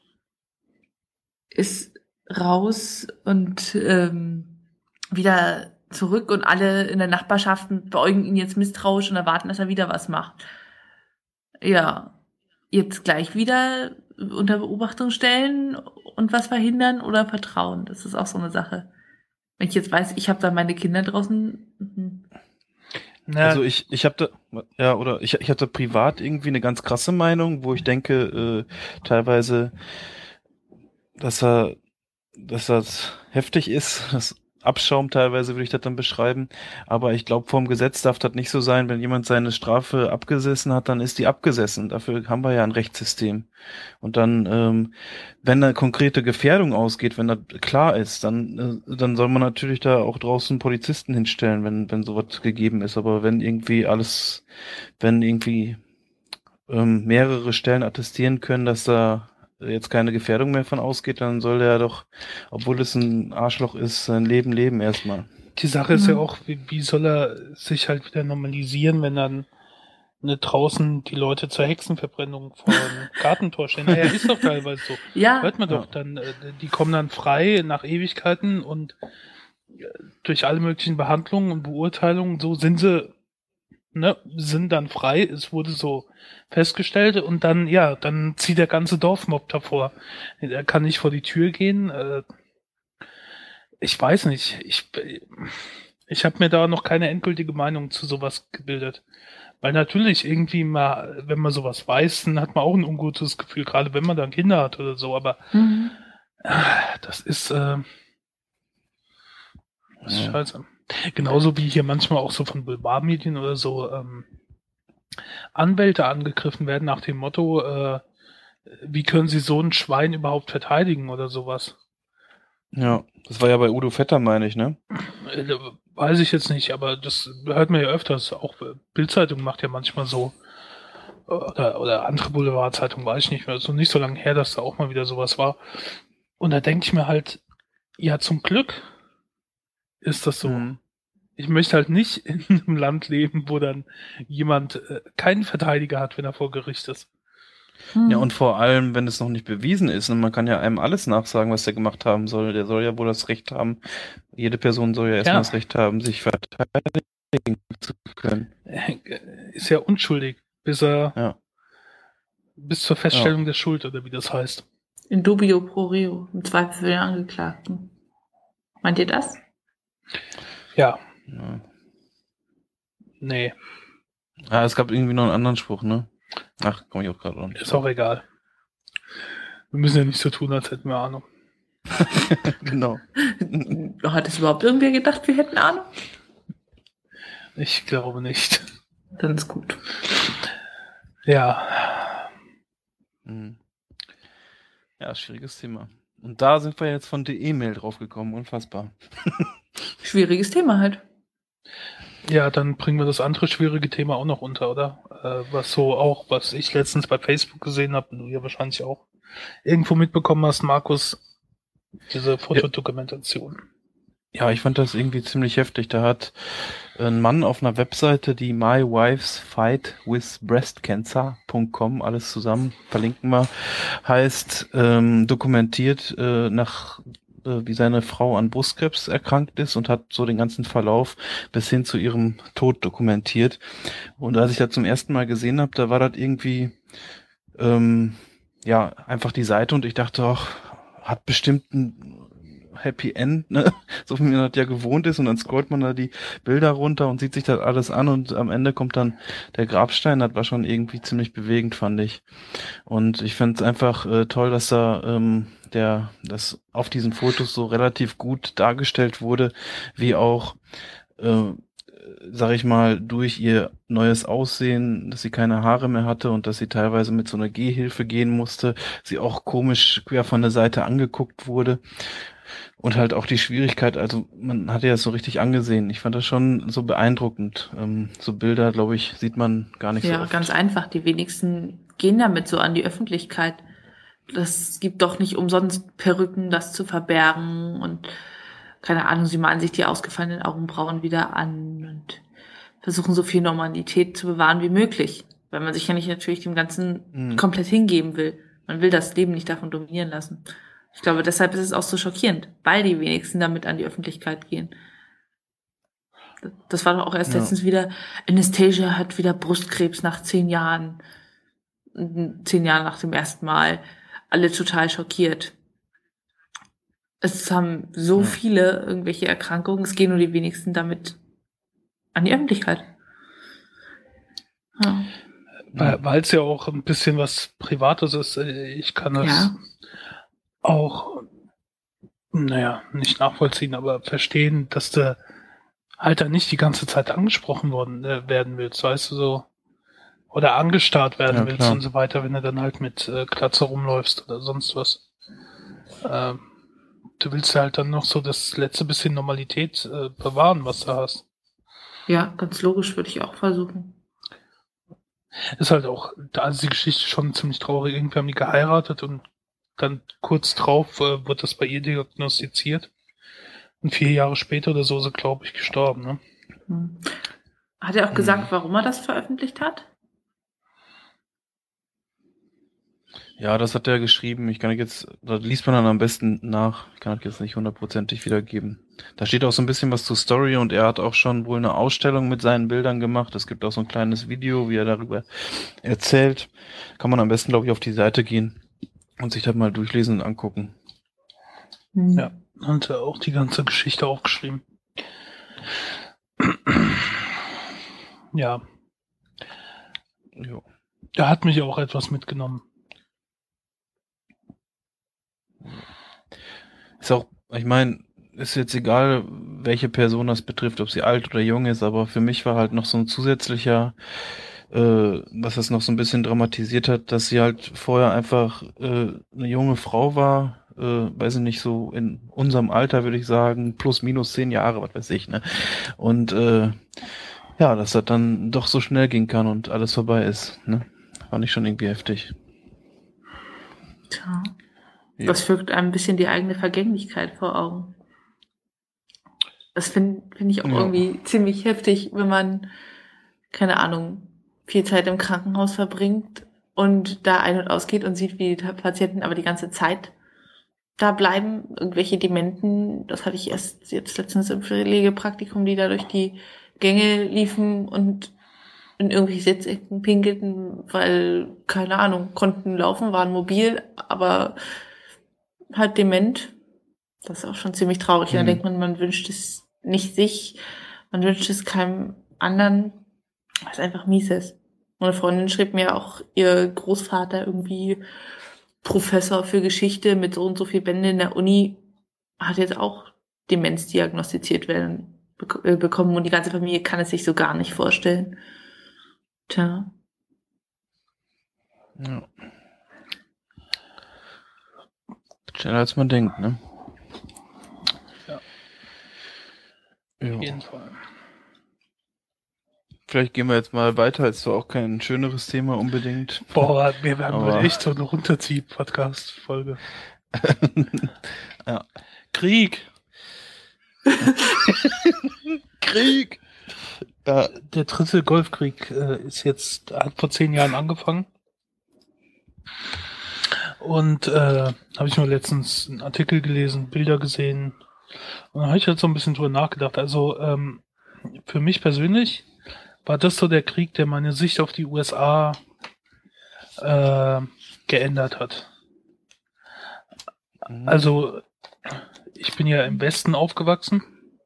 ist raus und wieder zurück und alle in der Nachbarschaft beäugen ihn jetzt misstrauisch und erwarten, dass er wieder was macht. Ja, jetzt gleich wieder unter Beobachtung stellen und was verhindern oder vertrauen. Das ist auch so eine Sache. Wenn ich jetzt weiß, ich habe da meine Kinder draußen. Also ich habe ich hatte privat irgendwie eine ganz krasse Meinung, wo ich denke, teilweise, dass das heftig ist, das Abschaum teilweise würde ich das dann beschreiben, aber ich glaube, vom Gesetz darf das nicht so sein, wenn jemand seine Strafe abgesessen hat, dann ist die abgesessen. Dafür haben wir ja ein Rechtssystem. Und dann, wenn eine konkrete Gefährdung ausgeht, wenn das klar ist, dann soll man natürlich da auch draußen Polizisten hinstellen, wenn sowas gegeben ist. Aber wenn irgendwie mehrere Stellen attestieren können, dass da jetzt keine Gefährdung mehr von ausgeht, dann soll der doch, obwohl es ein Arschloch ist, sein Leben leben erstmal. Die Sache ist ja auch, wie soll er sich halt wieder normalisieren, wenn dann draußen die Leute zur Hexenverbrennung vor dem Gartentor stehen. Naja, ist doch teilweise so. Ja. Hört man doch dann, die kommen dann frei nach Ewigkeiten und durch alle möglichen Behandlungen und Beurteilungen, so sind dann frei, es wurde so festgestellt und dann, dann zieht der ganze Dorfmob davor. Er kann nicht vor die Tür gehen. Ich weiß nicht. Ich habe mir da noch keine endgültige Meinung zu sowas gebildet. Weil natürlich irgendwie mal, wenn man sowas weiß, dann hat man auch ein ungutes Gefühl, gerade wenn man dann Kinder hat oder so, aber das ist scheiße. Genauso wie hier manchmal auch so von Boulevardmedien oder so Anwälte angegriffen werden nach dem Motto, wie können sie so ein Schwein überhaupt verteidigen oder sowas. Ja, das war ja bei Udo Vetter, meine ich, ne? Weiß ich jetzt nicht, aber das hört man ja öfters. Auch Bild-Zeitung macht ja manchmal so. Oder andere Boulevardzeitungen, weiß ich nicht mehr. So nicht so lange her, dass da auch mal wieder sowas war. Und da denke ich mir halt, ja, zum Glück ist das so. Mhm. Ich möchte halt nicht in einem Land leben, wo dann jemand keinen Verteidiger hat, wenn er vor Gericht ist. Ja, und vor allem, wenn es noch nicht bewiesen ist, und man kann ja einem alles nachsagen, was der gemacht haben soll. Der soll ja wohl das Recht haben, jede Person soll ja erstmal das Recht haben, sich verteidigen zu können. Ist ja unschuldig, bis zur Feststellung der Schuld, oder wie das heißt. In dubio pro reo, im Zweifel für den Angeklagten. Meint ihr das? Ja. Nee. Ja, es gab irgendwie noch einen anderen Spruch, ne? Ach, komm ich auch gerade an. Ist auch egal. Wir müssen ja nicht so tun, als hätten wir Ahnung. Genau. Hat es überhaupt irgendwer gedacht, wir hätten Ahnung? Ich glaube nicht. Dann ist gut. Ja. Ja, schwieriges Thema. Und da sind wir jetzt von der E-Mail draufgekommen. Unfassbar. Schwieriges Thema halt. Ja, dann bringen wir das andere schwierige Thema auch noch unter, oder? Was ich letztens bei Facebook gesehen habe, und du ja wahrscheinlich auch irgendwo mitbekommen hast, Markus, diese Fotodokumentation. Ja, ich fand das irgendwie ziemlich heftig. Da hat ein Mann auf einer Webseite, die mywifesfightwithbreastcancer.com, alles zusammen, verlinken wir, heißt, dokumentiert wie seine Frau an Brustkrebs erkrankt ist und hat so den ganzen Verlauf bis hin zu ihrem Tod dokumentiert. Und als ich das zum ersten Mal gesehen habe, da war das irgendwie einfach die Seite und ich dachte auch, hat bestimmt ein Happy End, ne? So wie man das ja gewohnt ist, und dann scrollt man da die Bilder runter und sieht sich das alles an und am Ende kommt dann der Grabstein. Das war schon irgendwie ziemlich bewegend, fand ich. Und ich fand es einfach toll, dass da das auf diesen Fotos so relativ gut dargestellt wurde, wie auch sag ich mal, durch ihr neues Aussehen, dass sie keine Haare mehr hatte und dass sie teilweise mit so einer Gehhilfe gehen musste, sie auch komisch quer von der Seite angeguckt wurde. Und halt auch die Schwierigkeit, also man hat ja das so richtig angesehen. Ich fand das schon so beeindruckend. So Bilder, glaube ich, sieht man gar nicht so oft. Ja, ganz einfach. Die wenigsten gehen damit so an die Öffentlichkeit. Das gibt doch nicht umsonst Perücken, das zu verbergen. Und keine Ahnung, sie malen sich die ausgefallenen Augenbrauen wieder an und versuchen so viel Normalität zu bewahren wie möglich. Weil man sich ja nicht natürlich dem Ganzen komplett hingeben will. Man will das Leben nicht davon dominieren lassen. Ich glaube, deshalb ist es auch so schockierend, weil die wenigsten damit an die Öffentlichkeit gehen. Das war doch auch erst letztens wieder, Anastasia hat wieder Brustkrebs nach 10 Jahren. 10 Jahre nach dem ersten Mal. Alle total schockiert. Es haben so viele irgendwelche Erkrankungen, es gehen nur die wenigsten damit an die Öffentlichkeit. Ja. Weil es ja auch ein bisschen was Privates ist. Ich kann das auch, nicht nachvollziehen, aber verstehen, dass du halt dann nicht die ganze Zeit angesprochen werden willst, weißt du, so. Oder angestarrt werden willst und so weiter, wenn du dann halt mit Glatze rumläufst oder sonst was. Du willst halt dann noch so das letzte bisschen Normalität bewahren, was du hast. Ja, ganz logisch, würde ich auch versuchen. Ist halt auch, da ist die Geschichte schon ziemlich traurig. Irgendwie haben die geheiratet und dann kurz drauf wird das bei ihr diagnostiziert. Und 4 Jahre später oder so ist sie, glaube ich, gestorben. Ne? Hat er auch gesagt, warum er das veröffentlicht hat? Ja, das hat er geschrieben. Da liest man dann am besten nach. Ich kann das jetzt nicht hundertprozentig wiedergeben. Da steht auch so ein bisschen was zur Story und er hat auch schon wohl eine Ausstellung mit seinen Bildern gemacht. Es gibt auch so ein kleines Video, wie er darüber erzählt. Kann man am besten, glaube ich, auf die Seite gehen und sich das mal durchlesen und angucken. Ja, hat er auch die ganze Geschichte aufgeschrieben. Ja. Jo. Da hat mich auch etwas mitgenommen. Ist auch, ich meine, ist jetzt egal, welche Person das betrifft, ob sie alt oder jung ist, aber für mich war halt noch so ein zusätzlicher, was das noch so ein bisschen dramatisiert hat, dass sie halt vorher einfach eine junge Frau war, weiß ich nicht, so in unserem Alter würde ich sagen, plus minus 10 Jahre, was weiß ich, ne? Und ja, dass das dann doch so schnell gehen kann und alles vorbei ist, ne? Fand ich schon irgendwie heftig. Tja. Ja. Das fügt einem ein bisschen die eigene Vergänglichkeit vor Augen. Das finde ich auch irgendwie ziemlich heftig, wenn man, keine Ahnung, viel Zeit im Krankenhaus verbringt und da ein- und ausgeht und sieht, wie die Patienten aber die ganze Zeit da bleiben. Irgendwelche Dementen, das hatte ich erst jetzt letztens im Pflegepraktikum, die da durch die Gänge liefen und in irgendwelche Sitzecken pinkelten, weil, keine Ahnung, konnten laufen, waren mobil, aber halt dement. Das ist auch schon ziemlich traurig. Da denkt man wünscht es nicht sich, man wünscht es keinem anderen, was einfach mies ist. Meine Freundin schrieb mir auch, ihr Großvater irgendwie Professor für Geschichte mit so und so viel Bände in der Uni, hat jetzt auch Demenz diagnostiziert bekommen und die ganze Familie kann es sich so gar nicht vorstellen. Tja. Ja. Schneller als man denkt, ne? Ja. Ja. Auf jeden Fall. Vielleicht gehen wir jetzt mal weiter, ist zwar auch kein schöneres Thema unbedingt. Boah, wir werden Aber- wohl echt so eine Runterzieh-Podcast-Folge. Ja. Krieg! Krieg! Ja. Der dritte Golfkrieg hat vor 10 Jahren angefangen. Und habe ich nur letztens einen Artikel gelesen, Bilder gesehen. Und da habe ich halt so ein bisschen drüber nachgedacht. Also für mich persönlich war das so der Krieg, der meine Sicht auf die USA geändert hat. Also ich bin ja im Westen aufgewachsen.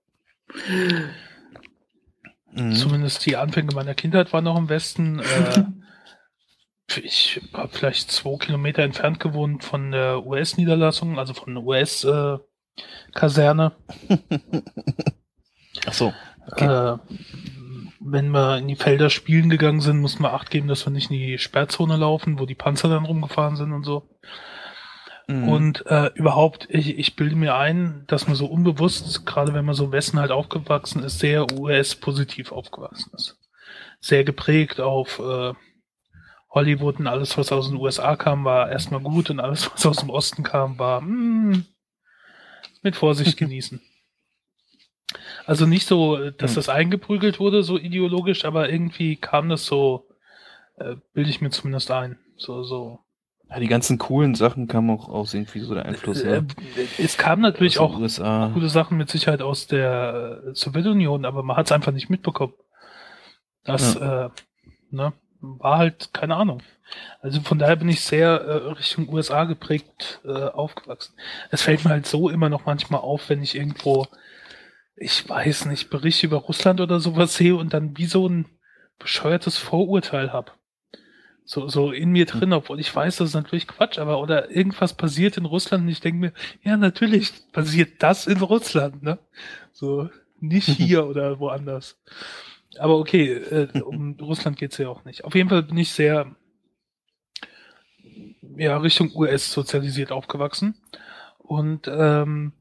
Zumindest die Anfänge meiner Kindheit waren noch im Westen. Ich habe vielleicht 2 Kilometer entfernt gewohnt von der US-Niederlassung, also von der US-Kaserne. Ach so. Okay. Wenn wir in die Felder spielen gegangen sind, mussten wir Acht geben, dass wir nicht in die Sperrzone laufen, wo die Panzer dann rumgefahren sind und so. Und überhaupt, ich bilde mir ein, dass man so unbewusst, gerade wenn man so im Westen halt aufgewachsen ist, sehr US-positiv aufgewachsen ist. Sehr geprägt auf Hollywood und alles, was aus den USA kam, war erstmal gut und alles, was aus dem Osten kam, war mit Vorsicht genießen. Also nicht so, dass das eingeprügelt wurde, so ideologisch, aber irgendwie kam das so, bilde ich mir zumindest ein. So. Ja, die ganzen coolen Sachen kamen auch aus irgendwie so der Einfluss. Ne? Es kam natürlich auch USA. coole Sachen mit Sicherheit aus der Sowjetunion, aber man hat es einfach nicht mitbekommen. Das war halt, keine Ahnung. Also von daher bin ich sehr Richtung USA geprägt aufgewachsen. Es fällt mir halt so immer noch manchmal auf, wenn ich irgendwo, ich weiß nicht, Berichte über Russland oder sowas sehe und dann wie so ein bescheuertes Vorurteil habe. So in mir drin, obwohl ich weiß, das ist natürlich Quatsch, aber oder irgendwas passiert in Russland und ich denke mir, ja, natürlich passiert das in Russland, ne? So, nicht hier oder woanders. Aber okay, um Russland geht's ja auch nicht. Auf jeden Fall bin ich sehr Richtung US sozialisiert aufgewachsen. Und von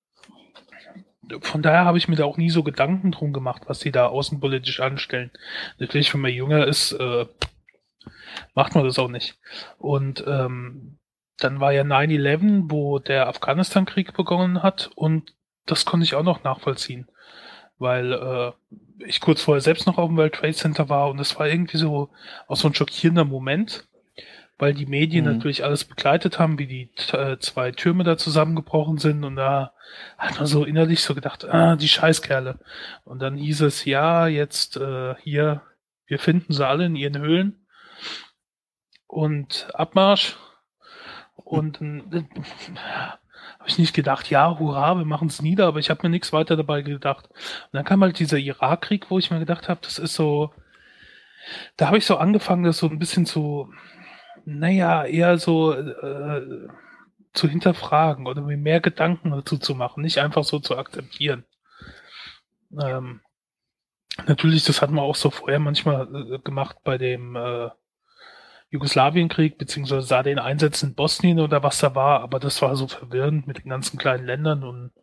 daher habe ich mir da auch nie so Gedanken drum gemacht, was die da außenpolitisch anstellen. Natürlich, wenn man jünger ist, macht man das auch nicht. Und dann war ja 9/11, wo der Afghanistan-Krieg begonnen hat und das konnte ich auch noch nachvollziehen, weil ich kurz vorher selbst noch auf dem World Trade Center war und es war irgendwie so auch so ein schockierender Moment, weil die Medien natürlich alles begleitet haben, wie die 2 Türme da zusammengebrochen sind, und da hat man so innerlich so gedacht, die Scheißkerle. Und dann hieß es, ja, jetzt hier, wir finden sie alle in ihren Höhlen und Abmarsch. Und dann habe ich nicht gedacht, ja, hurra, wir machen es nieder, aber ich habe mir nichts weiter dabei gedacht. Und dann kam halt dieser Irakkrieg, wo ich mir gedacht habe, das ist so, da habe ich so angefangen, das so ein bisschen zu, naja, eher so zu hinterfragen oder mir mehr Gedanken dazu zu machen, nicht einfach so zu akzeptieren. Natürlich, das hatten wir auch so vorher manchmal gemacht bei dem Jugoslawienkrieg, beziehungsweise da den Einsätzen in Bosnien oder was da war, aber das war so verwirrend mit den ganzen kleinen Ländern und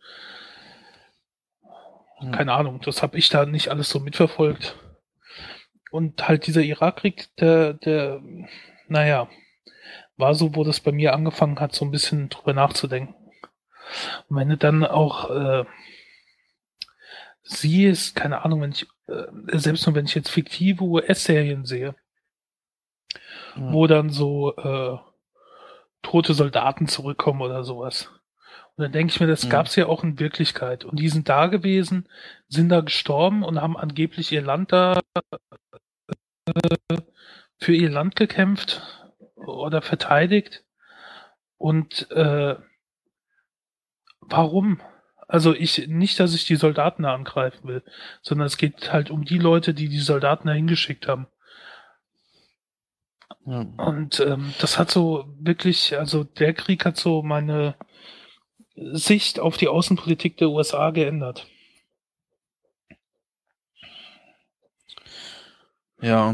keine Ahnung, das habe ich da nicht alles so mitverfolgt. Und halt dieser Irakkrieg, der, naja, war so, wo das bei mir angefangen hat, so ein bisschen drüber nachzudenken. Und wenn du dann auch siehst, keine Ahnung, wenn ich, selbst nur wenn ich jetzt fiktive US-Serien sehe, wo dann so tote Soldaten zurückkommen oder sowas. Und dann denke ich mir, das gab's ja auch in Wirklichkeit. Und die sind da gewesen, sind da gestorben und haben angeblich ihr Land da für ihr Land gekämpft oder verteidigt. Und warum? Also nicht, dass ich die Soldaten da angreifen will, sondern es geht halt um die Leute, die die Soldaten da hingeschickt haben. Ja. Und das hat so wirklich, also der Krieg hat so meine Sicht auf die Außenpolitik der USA geändert. Ja.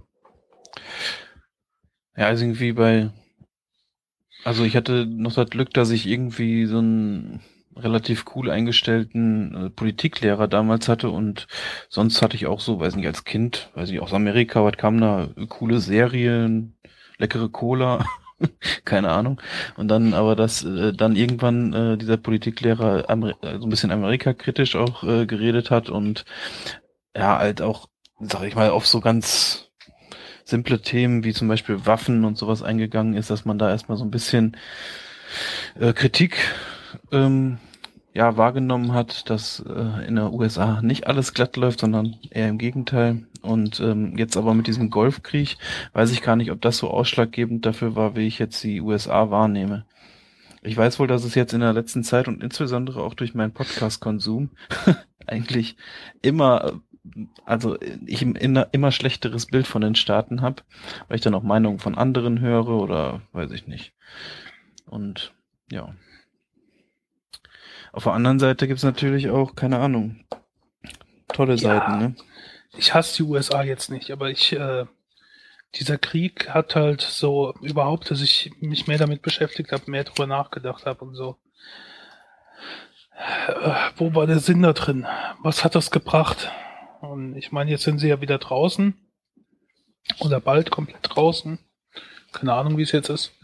Ja, also irgendwie also ich hatte noch das Glück, dass ich irgendwie so einen relativ cool eingestellten Politiklehrer damals hatte, und sonst hatte ich auch so, weiß nicht, als Kind, weiß ich, aus Amerika, was kam da, coole Serien, leckere Cola, keine Ahnung. Und dann aber, dass dann irgendwann dieser Politiklehrer so ein bisschen amerikakritisch auch geredet hat und ja, halt auch, sag ich mal, auf so ganz simple Themen wie zum Beispiel Waffen und sowas eingegangen ist, dass man da erstmal so ein bisschen Kritik wahrgenommen hat, dass in der USA nicht alles glatt läuft, sondern eher im Gegenteil. Und jetzt aber mit diesem Golfkrieg weiß ich gar nicht, ob das so ausschlaggebend dafür war, wie ich jetzt die USA wahrnehme. Ich weiß wohl, dass es jetzt in der letzten Zeit und insbesondere auch durch meinen Podcast-Konsum eigentlich immer, also ich immer schlechteres Bild von den Staaten habe, weil ich dann auch Meinungen von anderen höre oder weiß ich nicht. Und ja. Auf der anderen Seite gibt's natürlich auch, keine Ahnung, tolle Seiten, ne? Ich hasse die USA jetzt nicht, aber dieser Krieg hat halt so überhaupt, dass ich mich mehr damit beschäftigt habe, mehr drüber nachgedacht habe und so. Wo war der Sinn da drin? Was hat das gebracht? Und ich meine, jetzt sind sie ja wieder draußen. Oder bald komplett draußen. Keine Ahnung, wie es jetzt ist.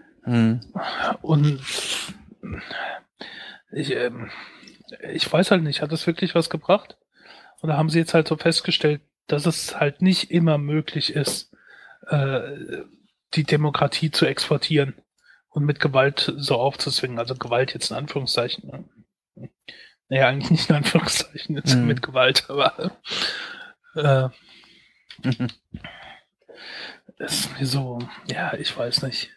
Und ich weiß halt nicht, hat das wirklich was gebracht? Oder haben sie jetzt halt so festgestellt, dass es halt nicht immer möglich ist, die Demokratie zu exportieren und mit Gewalt so aufzuzwingen? Also Gewalt jetzt in Anführungszeichen. Naja, eigentlich nicht in Anführungszeichen, jetzt mit Gewalt, aber das ist mir so, ja, ich weiß nicht.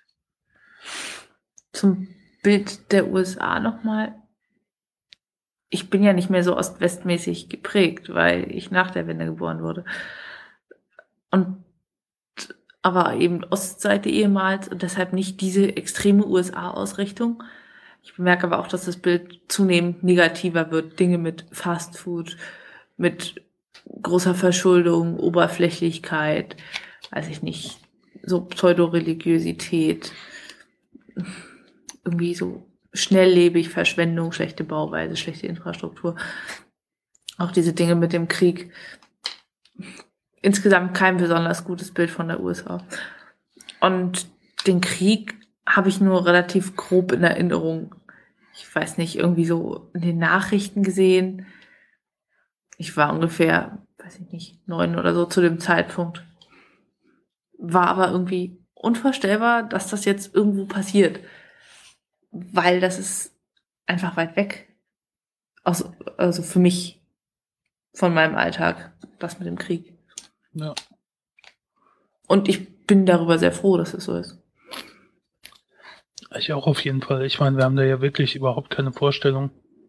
Zum Bild der USA nochmal. Ich bin ja nicht mehr so ost-westmäßig geprägt, weil ich nach der Wende geboren wurde. Aber eben Ostseite ehemals und deshalb nicht diese extreme USA-Ausrichtung. Ich bemerke aber auch, dass das Bild zunehmend negativer wird. Dinge mit Fastfood, mit großer Verschuldung, Oberflächlichkeit, weiß ich nicht, so Pseudoreligiosität, irgendwie so schnelllebig, Verschwendung, schlechte Bauweise, schlechte Infrastruktur. Auch diese Dinge mit dem Krieg. Insgesamt kein besonders gutes Bild von der USA. Und den Krieg habe ich nur relativ grob in Erinnerung. Ich weiß nicht, irgendwie so in den Nachrichten gesehen. Ich war ungefähr, weiß ich nicht, 9 oder so zu dem Zeitpunkt. War aber irgendwie unvorstellbar, dass das jetzt irgendwo passiert. Weil das ist einfach weit weg. Also für mich von meinem Alltag, das mit dem Krieg. Ja. Und ich bin darüber sehr froh, dass es so ist. Ich auch auf jeden Fall. Ich meine, wir haben da ja wirklich überhaupt keine Vorstellung,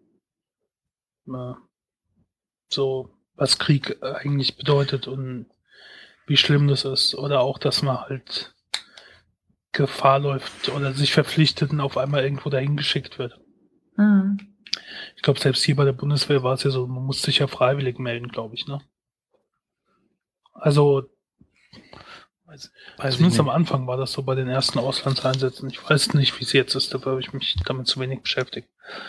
so was Krieg eigentlich bedeutet und wie schlimm das ist. Oder auch, dass man halt Gefahr läuft oder sich verpflichtet und auf einmal irgendwo dahin geschickt wird. Mhm. Ich glaube, selbst hier bei der Bundeswehr war es ja so, man muss sich ja freiwillig melden, glaube ich, ne? Also, zumindest am Anfang war das so bei den ersten Auslandseinsätzen. Ich weiß nicht, wie es jetzt ist, dafür habe ich mich damit zu wenig beschäftigt.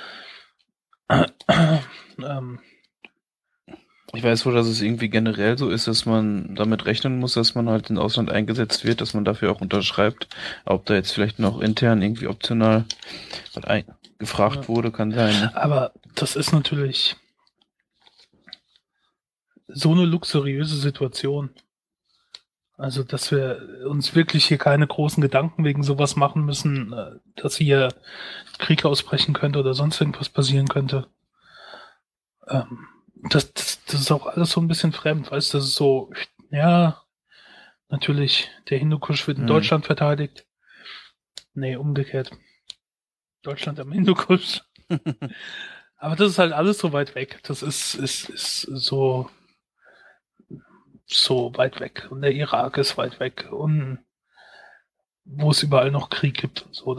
Ich weiß wohl, dass es irgendwie generell so ist, dass man damit rechnen muss, dass man halt ins Ausland eingesetzt wird, dass man dafür auch unterschreibt. Ob da jetzt vielleicht noch intern irgendwie optional gefragt wurde, kann sein. Aber das ist natürlich so eine luxuriöse Situation. Also, dass wir uns wirklich hier keine großen Gedanken wegen sowas machen müssen, dass hier Krieg ausbrechen könnte oder sonst irgendwas passieren könnte. Das ist auch alles so ein bisschen fremd, weißt du, das ist so, ja, natürlich, der Hindukusch wird in Deutschland verteidigt. Nee, umgekehrt. Deutschland am Hindukusch. Aber das ist halt alles so weit weg. Das ist so weit weg. Und der Irak ist weit weg. Und wo es überall noch Krieg gibt und so.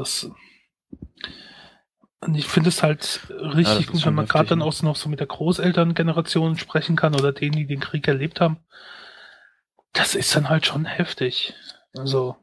Und ich finde es halt richtig gut, wenn man gerade dann auch noch so mit der Großelterngeneration sprechen kann oder denen, die den Krieg erlebt haben. Das ist dann halt schon heftig. Also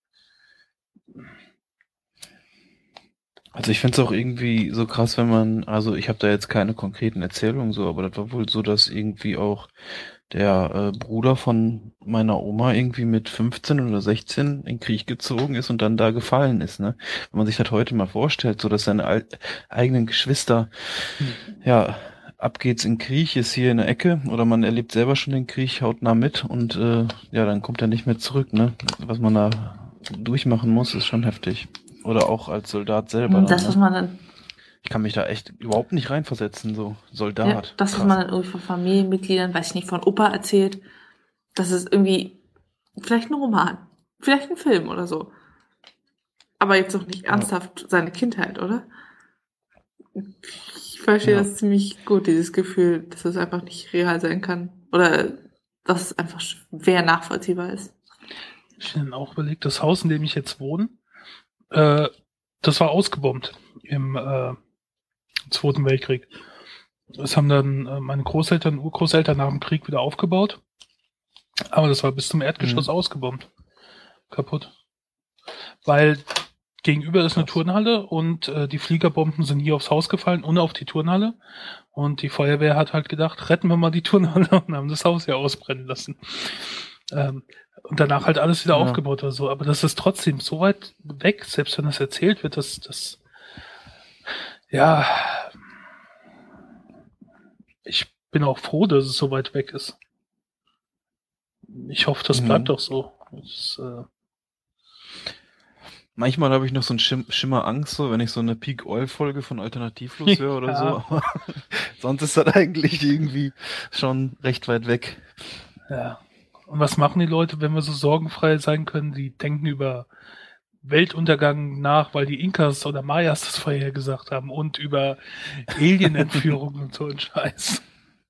ich finde es auch irgendwie so krass, wenn man, also ich habe da jetzt keine konkreten Erzählungen so, aber das war wohl so, dass irgendwie auch der Bruder von meiner Oma irgendwie mit 15 oder 16 in den Krieg gezogen ist und dann da gefallen ist, ne? Wenn man sich das heute mal vorstellt, so dass seine eigenen Geschwister, ja, ab geht's in Krieg, ist hier in der Ecke oder man erlebt selber schon den Krieg, hautnah mit und ja, dann kommt er nicht mehr zurück, ne? Was man da durchmachen muss, ist schon heftig. Oder auch als Soldat selber. Das, was man dann... Ich kann mich da echt überhaupt nicht reinversetzen, so Soldat. Ja, das, was man dann irgendwie von Familienmitgliedern, weiß ich nicht, von Opa erzählt, das ist irgendwie vielleicht ein Roman, vielleicht ein Film oder so. Aber jetzt doch nicht ernsthaft seine Kindheit, oder? Ich verstehe das ziemlich gut, dieses Gefühl, dass es einfach nicht real sein kann. Oder dass es einfach schwer nachvollziehbar ist. Ich habe auch überlegt, das Haus, in dem ich jetzt wohne, das war ausgebombt im Zweiten Weltkrieg. Das haben dann meine Großeltern, Urgroßeltern nach dem Krieg wieder aufgebaut. Aber das war bis zum Erdgeschoss ausgebombt. Kaputt. Weil gegenüber ist eine Turnhalle und die Fliegerbomben sind hier aufs Haus gefallen und auf die Turnhalle. Und die Feuerwehr hat halt gedacht, retten wir mal die Turnhalle und haben das Haus ja ausbrennen lassen. Und danach halt alles wieder aufgebaut oder so. Aber das ist trotzdem so weit weg, selbst wenn das erzählt wird, dass ja, ich bin auch froh, dass es so weit weg ist. Ich hoffe, das bleibt auch so. Manchmal habe ich noch so einen Schimmer Angst, so wenn ich so eine Peak-Oil-Folge von Alternativlos höre oder so. Sonst ist das eigentlich irgendwie schon recht weit weg. Ja. Und was machen die Leute, wenn wir so sorgenfrei sein können? Die denken über Weltuntergang nach, weil die Inkas oder Mayas das vorher gesagt haben und über Alien-Entführungen und so ein Scheiß.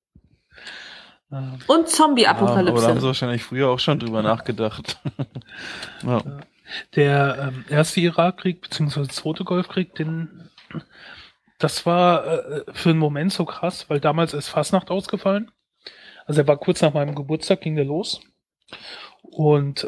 Und Zombie-Apokalypse. Aber da haben sie wahrscheinlich früher auch schon drüber nachgedacht. Ja. Der erste Irakkrieg bzw. zweite Golfkrieg, das war für einen Moment so krass, weil damals ist Fasnacht ausgefallen. Also er war kurz nach meinem Geburtstag, ging der los. Und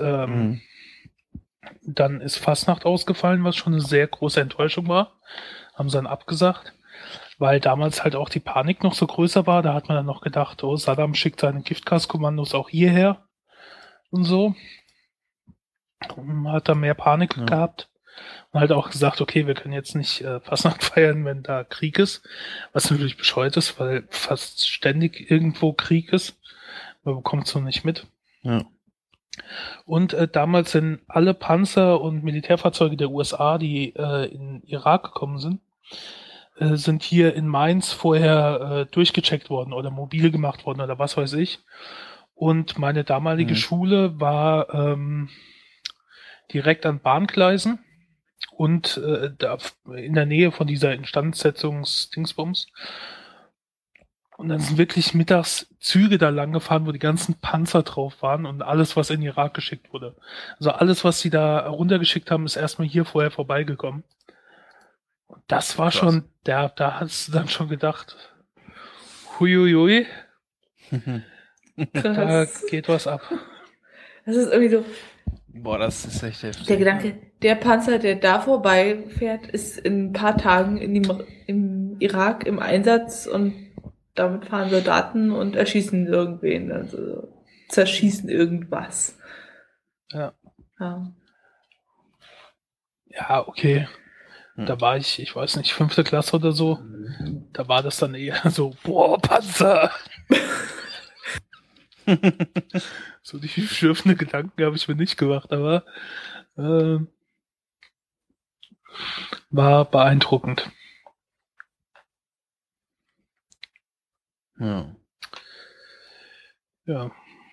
dann ist Fasnacht ausgefallen, was schon eine sehr große Enttäuschung war. Haben sie dann abgesagt, weil damals halt auch die Panik noch so größer war. Da hat man dann noch gedacht, oh, Saddam schickt seine Giftgaskommandos auch hierher und so. Und man hat da mehr Panik gehabt. Und halt auch gesagt, okay, wir können jetzt nicht Fasnacht feiern, wenn da Krieg ist. Was natürlich bescheuert ist, weil fast ständig irgendwo Krieg ist. Man bekommt es so nicht mit. Ja. Und damals sind alle Panzer und Militärfahrzeuge der USA, die in Irak gekommen sind hier in Mainz vorher durchgecheckt worden oder mobil gemacht worden oder was weiß ich. Und meine damalige Schule war direkt an Bahngleisen und da in der Nähe von dieser Instandsetzungsdingsbums. Und dann sind wirklich mittags Züge da lang gefahren, wo die ganzen Panzer drauf waren und alles, was in den Irak geschickt wurde. Also alles, was sie da runtergeschickt haben, ist erstmal hier vorher vorbeigekommen. Und das war krass. Schon, da hast du dann schon gedacht, huiuiui, da geht was ab. Das ist irgendwie so. Boah, das ist echt heftig. Der Gedanke, der Panzer, der da vorbeifährt, ist in ein paar Tagen im Irak im Einsatz und damit fahren Soldaten und erschießen irgendwen, also zerschießen irgendwas. Ja. Ja, okay. Da war ich weiß nicht, 5. Klasse oder so. Da war das dann eher so, boah, Panzer! So die schürfende Gedanken habe ich mir nicht gemacht, aber war beeindruckend. Ja. Ja.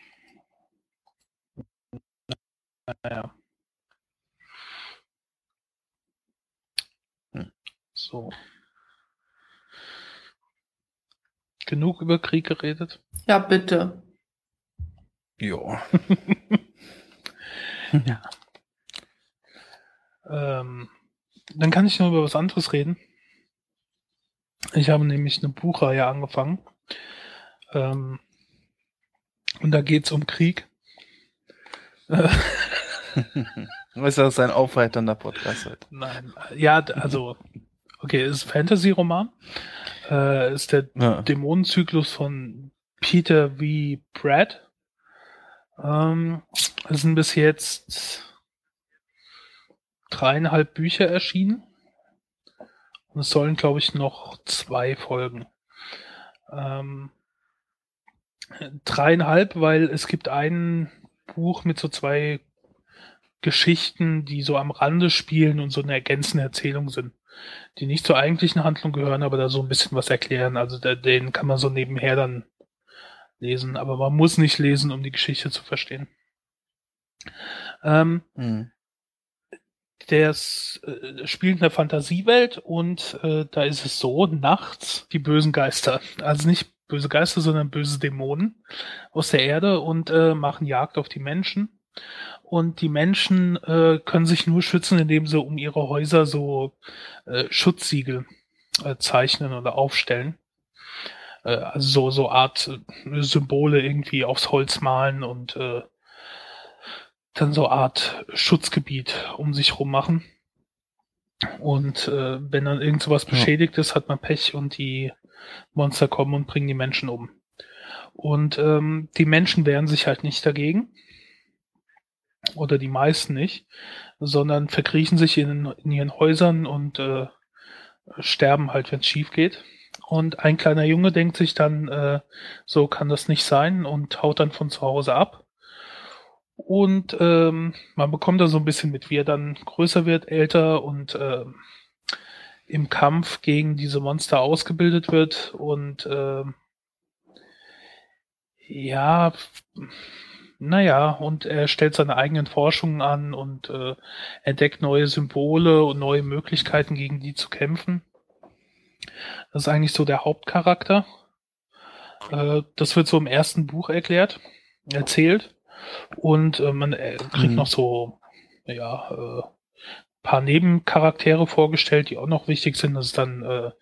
Naja. So. Genug über Krieg geredet? Ja, bitte. Jo. Ja. Dann kann ich nur über was anderes reden. Ich habe nämlich eine Buchreihe angefangen. Und da geht's um Krieg. Ist das ein aufheiternder Podcast heute? Nein, ja, also, okay, ist Fantasy-Roman. Ist der Dämonenzyklus von Peter V. Pratt. Es sind bis jetzt 3,5 Bücher erschienen. Und es sollen, glaube ich, noch 2 folgen. 3,5, weil es gibt ein Buch mit so 2 Geschichten, die so am Rande spielen und so eine ergänzende Erzählung sind. Die nicht zur eigentlichen Handlung gehören, aber da so ein bisschen was erklären. Also den kann man so nebenher dann lesen. Aber man muss nicht lesen, um die Geschichte zu verstehen. Der spielt in der Fantasiewelt und da ist es so, nachts die bösen Geister, also nicht böse Geister, sondern böse Dämonen aus der Erde und machen Jagd auf die Menschen. Und die Menschen können sich nur schützen, indem sie um ihre Häuser so Schutzsiegel zeichnen oder aufstellen. Also so Art Symbole irgendwie aufs Holz malen und dann so Art Schutzgebiet um sich rum machen. Und wenn dann irgend sowas beschädigt ist, hat man Pech und die Monster kommen und bringen die Menschen um. Und die Menschen wehren sich halt nicht dagegen. Oder die meisten nicht, sondern verkriechen sich in ihren Häusern und sterben halt, wenn es schief geht. Und ein kleiner Junge denkt sich dann, so kann das nicht sein und haut dann von zu Hause ab. Und man bekommt da so ein bisschen mit, wie er dann größer wird, älter und im Kampf gegen diese Monster ausgebildet wird und ja, naja, und er stellt seine eigenen Forschungen an und entdeckt neue Symbole und neue Möglichkeiten, gegen die zu kämpfen. Das ist eigentlich so der Hauptcharakter. Das wird so im ersten Buch erzählt. Und man kriegt noch so, ja, paar Nebencharaktere vorgestellt, die auch noch wichtig sind. Das ist dann,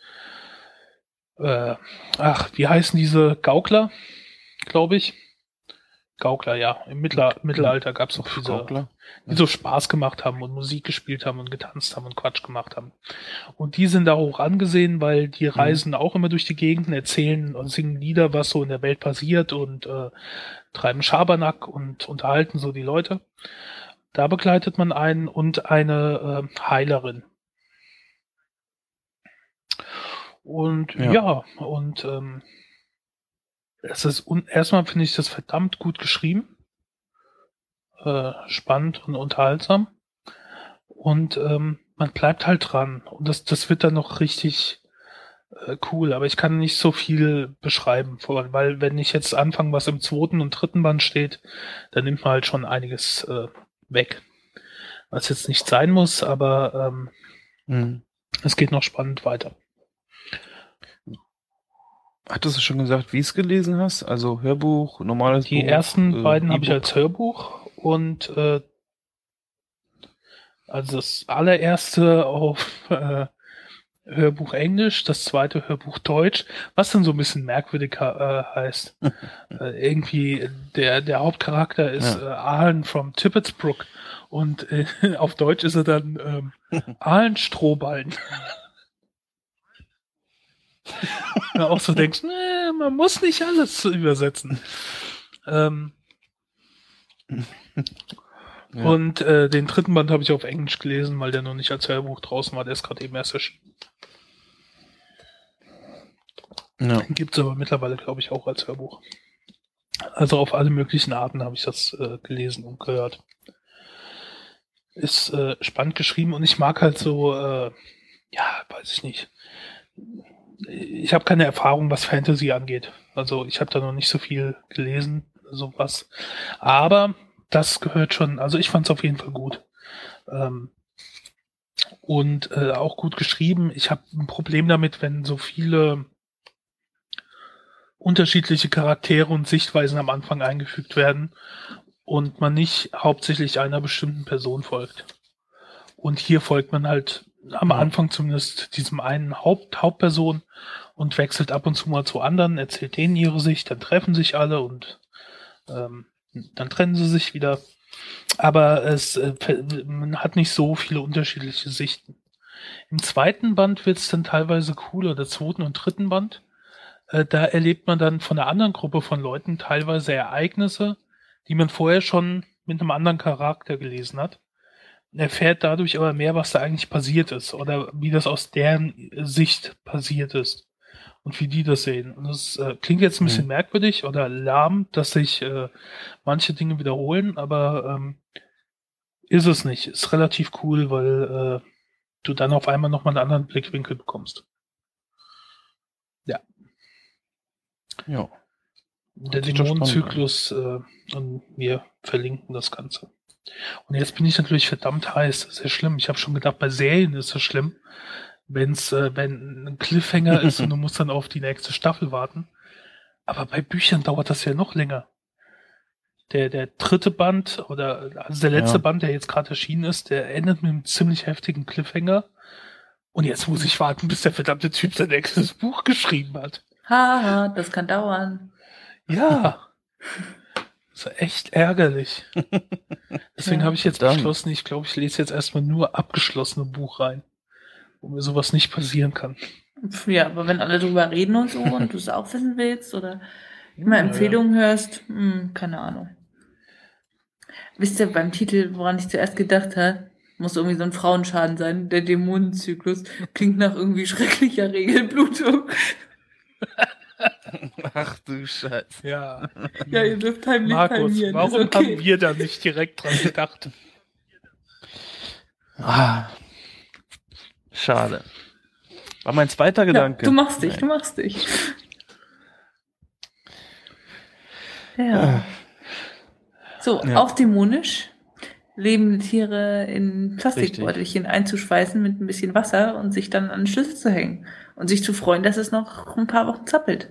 wie heißen diese Gaukler, glaube ich? Gaukler, ja. Im Mittelalter gab es noch diese, Gaukler, die so Spaß gemacht haben und Musik gespielt haben und getanzt haben und Quatsch gemacht haben. Und die sind da hoch angesehen, weil die reisen auch immer durch die Gegenden, erzählen und singen Lieder, was so in der Welt passiert und treiben Schabernack und unterhalten so die Leute. Da begleitet man einen und eine Heilerin. Und es ist erstmal finde ich das verdammt gut geschrieben. spannend und unterhaltsam. Und man bleibt halt dran. Und das wird dann noch richtig cool. Aber ich kann nicht so viel beschreiben, weil wenn ich jetzt anfange, was im 2. und 3. Band steht, dann nimmt man halt schon einiges weg. Was jetzt nicht sein muss, aber es geht noch spannend weiter. Hattest du schon gesagt, wie es gelesen hast? Also Hörbuch, normales Buch? Die ersten beiden habe ich E-Book? als Hörbuch und also das allererste auf Hörbuch Englisch, das zweite Hörbuch Deutsch, was dann so ein bisschen merkwürdig heißt. Irgendwie der Hauptcharakter ist Alan from Tippetsbrook und auf Deutsch ist er dann Alan Strohballen. Ja, auch so denkst, nee, man muss nicht alles übersetzen. Ja. Und den 3. Band habe ich auf Englisch gelesen, weil der noch nicht als Hörbuch draußen war, der ist gerade eben erst erschienen. Ja. Den gibt es aber mittlerweile, glaube ich, auch als Hörbuch. Also auf alle möglichen Arten habe ich das gelesen und gehört. Ist spannend geschrieben und ich mag halt so, weiß ich nicht. Ich habe keine Erfahrung, was Fantasy angeht. Also ich habe da noch nicht so viel gelesen, sowas. Aber das gehört schon, also ich fand es auf jeden Fall gut. Und auch gut geschrieben. Ich habe ein Problem damit, wenn so viele unterschiedliche Charaktere und Sichtweisen am Anfang eingefügt werden und man nicht hauptsächlich einer bestimmten Person folgt. Und hier folgt man halt am Anfang zumindest diesem einen Hauptperson und wechselt ab und zu mal zu anderen, erzählt denen ihre Sicht, dann treffen sich alle und dann trennen sie sich wieder. Aber man hat nicht so viele unterschiedliche Sichten. Im 2. Band wird es dann teilweise cooler, der 2. und 3. Band. Da erlebt man dann von einer anderen Gruppe von Leuten teilweise Ereignisse, die man vorher schon mit einem anderen Charakter gelesen hat. Erfährt dadurch aber mehr, was da eigentlich passiert ist oder wie das aus deren Sicht passiert ist und wie die das sehen. Und das klingt jetzt ein bisschen merkwürdig oder lahm, dass sich manche Dinge wiederholen, aber ist es nicht. Ist relativ cool, weil du dann auf einmal nochmal einen anderen Blickwinkel bekommst. Ja. Ja. Der Dämonenzyklus und wir verlinken das Ganze. Und jetzt bin ich natürlich verdammt heiß. Das ist ja schlimm. Ich habe schon gedacht, bei Serien ist das schlimm, wenn ein Cliffhanger ist und du musst dann auf die nächste Staffel warten. Aber bei Büchern dauert das ja noch länger. Der 3. Band also der letzte Band, der jetzt gerade erschienen ist, der endet mit einem ziemlich heftigen Cliffhanger. Und jetzt muss ich warten, bis der verdammte Typ sein nächstes Buch geschrieben hat. Haha, das kann dauern. Ja. Das ist echt ärgerlich. Deswegen habe ich jetzt beschlossen, ich glaube, ich lese jetzt erstmal nur abgeschlossene Buch rein, wo mir sowas nicht passieren kann. Ja, aber wenn alle drüber reden und so und du es auch wissen willst oder immer Empfehlungen hörst, keine Ahnung. Wisst ihr, beim Titel, woran ich zuerst gedacht habe, muss irgendwie so ein Frauenschaden sein, der Dämonenzyklus. Klingt nach irgendwie schrecklicher Regelblutung. Ach du Scheiße. Ja. Ja, ihr dürft heimlich Markus, palmieren. warum ist okay. haben wir da nicht direkt dran gedacht? Schade. War mein zweiter Gedanke. Ja, du machst dich. Ja. So, auch dämonisch leben Tiere in Plastikbeutelchen einzuschweißen mit ein bisschen Wasser und sich dann an den Schlüssel zu hängen und sich zu freuen, dass es noch ein paar Wochen zappelt.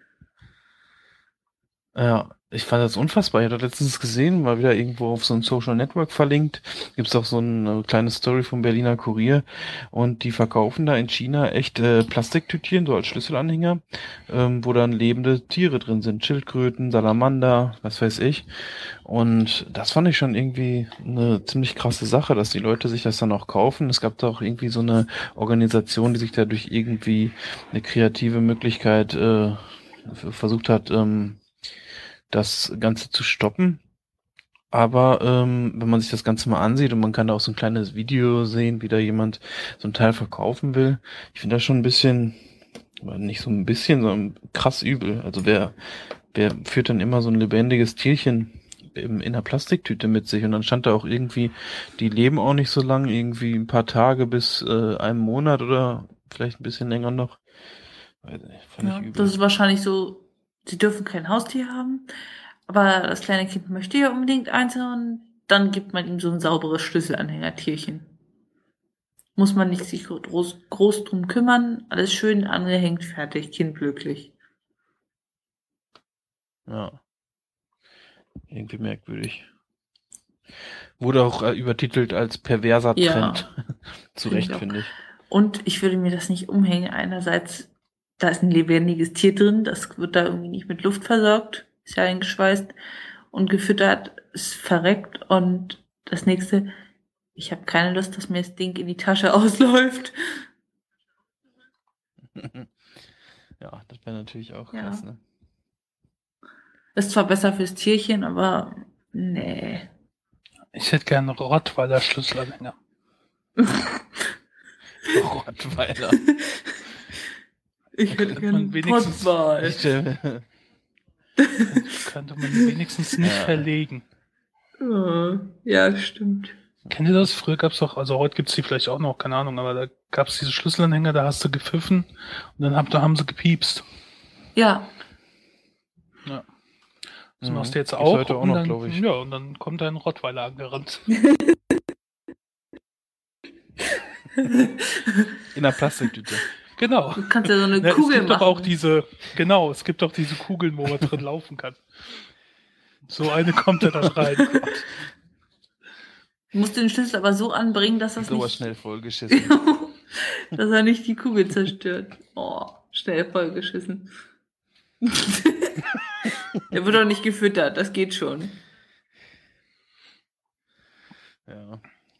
Ja, ich fand das unfassbar. Ich hatte letztens gesehen, mal wieder irgendwo auf so ein Social Network verlinkt, gibt's auch so eine kleine Story vom Berliner Kurier und die verkaufen da in China echt Plastiktütchen, so als Schlüsselanhänger, wo dann lebende Tiere drin sind. Schildkröten, Salamander, was weiß ich. Und das fand ich schon irgendwie eine ziemlich krasse Sache, dass die Leute sich das dann auch kaufen. Es gab da auch irgendwie so eine Organisation, die sich dadurch irgendwie eine kreative Möglichkeit versucht hat, das Ganze zu stoppen. Aber wenn man sich das Ganze mal ansieht und man kann da auch so ein kleines Video sehen, wie da jemand so ein Teil verkaufen will, ich finde das schon ein bisschen, nicht so ein bisschen, sondern krass übel. Also wer führt dann immer so ein lebendiges Tierchen in einer Plastiktüte mit sich und dann stand da auch irgendwie, die leben auch nicht so lang, irgendwie ein paar Tage bis einem Monat oder vielleicht ein bisschen länger noch. Fand ich übel. Das ist wahrscheinlich so, sie dürfen kein Haustier haben, aber das kleine Kind möchte ja unbedingt eins und dann gibt man ihm so ein sauberes Schlüsselanhängertierchen. Muss man nicht sich groß drum kümmern, alles schön angehängt, fertig, Kind glücklich. Ja. Irgendwie merkwürdig. Wurde auch übertitelt als perverser Trend. Zu Recht, finde ich. Und ich würde mir das nicht umhängen. Einerseits, da ist ein lebendiges Tier drin, das wird da irgendwie nicht mit Luft versorgt, ist ja eingeschweißt und gefüttert, ist verreckt. Und das nächste, ich habe keine Lust, dass mir das Ding in die Tasche ausläuft. Ja, das wäre natürlich auch krass, ne? Ist zwar besser fürs Tierchen, aber nee. Ich hätte gerne Rottweiler Schlüsselanhänger. Rottweiler. Ich hätte gerne Rottweiler. Könnte man wenigstens nicht verlegen. Ja, stimmt. Kennt ihr das? Früher gab's doch, also heute gibt's die vielleicht auch noch, keine Ahnung, aber da gab's diese Schlüsselanhänger, da hast du gepfiffen und dann haben sie gepiepst. Ja. Ja. Das machst du jetzt auch. Heute auch noch, glaube ich. Ja, und dann kommt ein Rottweiler angerannt. In der Plastiktüte. Genau. Du kannst ja so eine Kugel es gibt machen. Doch auch es gibt auch diese Kugeln, wo man drin laufen kann. So eine kommt da dann rein. Du musst den Schlüssel aber so anbringen, dass das so nicht... schnell vollgeschissen. dass er nicht die Kugel zerstört. Oh, schnell vollgeschissen. Der wird doch nicht gefüttert, das geht schon. Ja.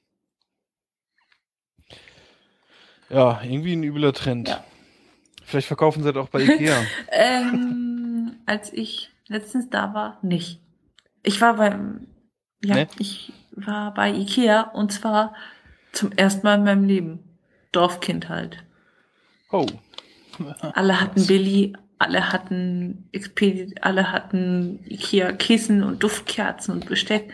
Ja, irgendwie ein übler Trend. Ja. Vielleicht verkaufen sie das auch bei Ikea. Als ich letztens da war, nicht. Ich war ich war bei Ikea und zwar zum ersten Mal in meinem Leben. Dorfkind halt. Oh. Alle hatten Billy, alle hatten Expedit, alle hatten Ikea-Kissen und Duftkerzen und Besteck.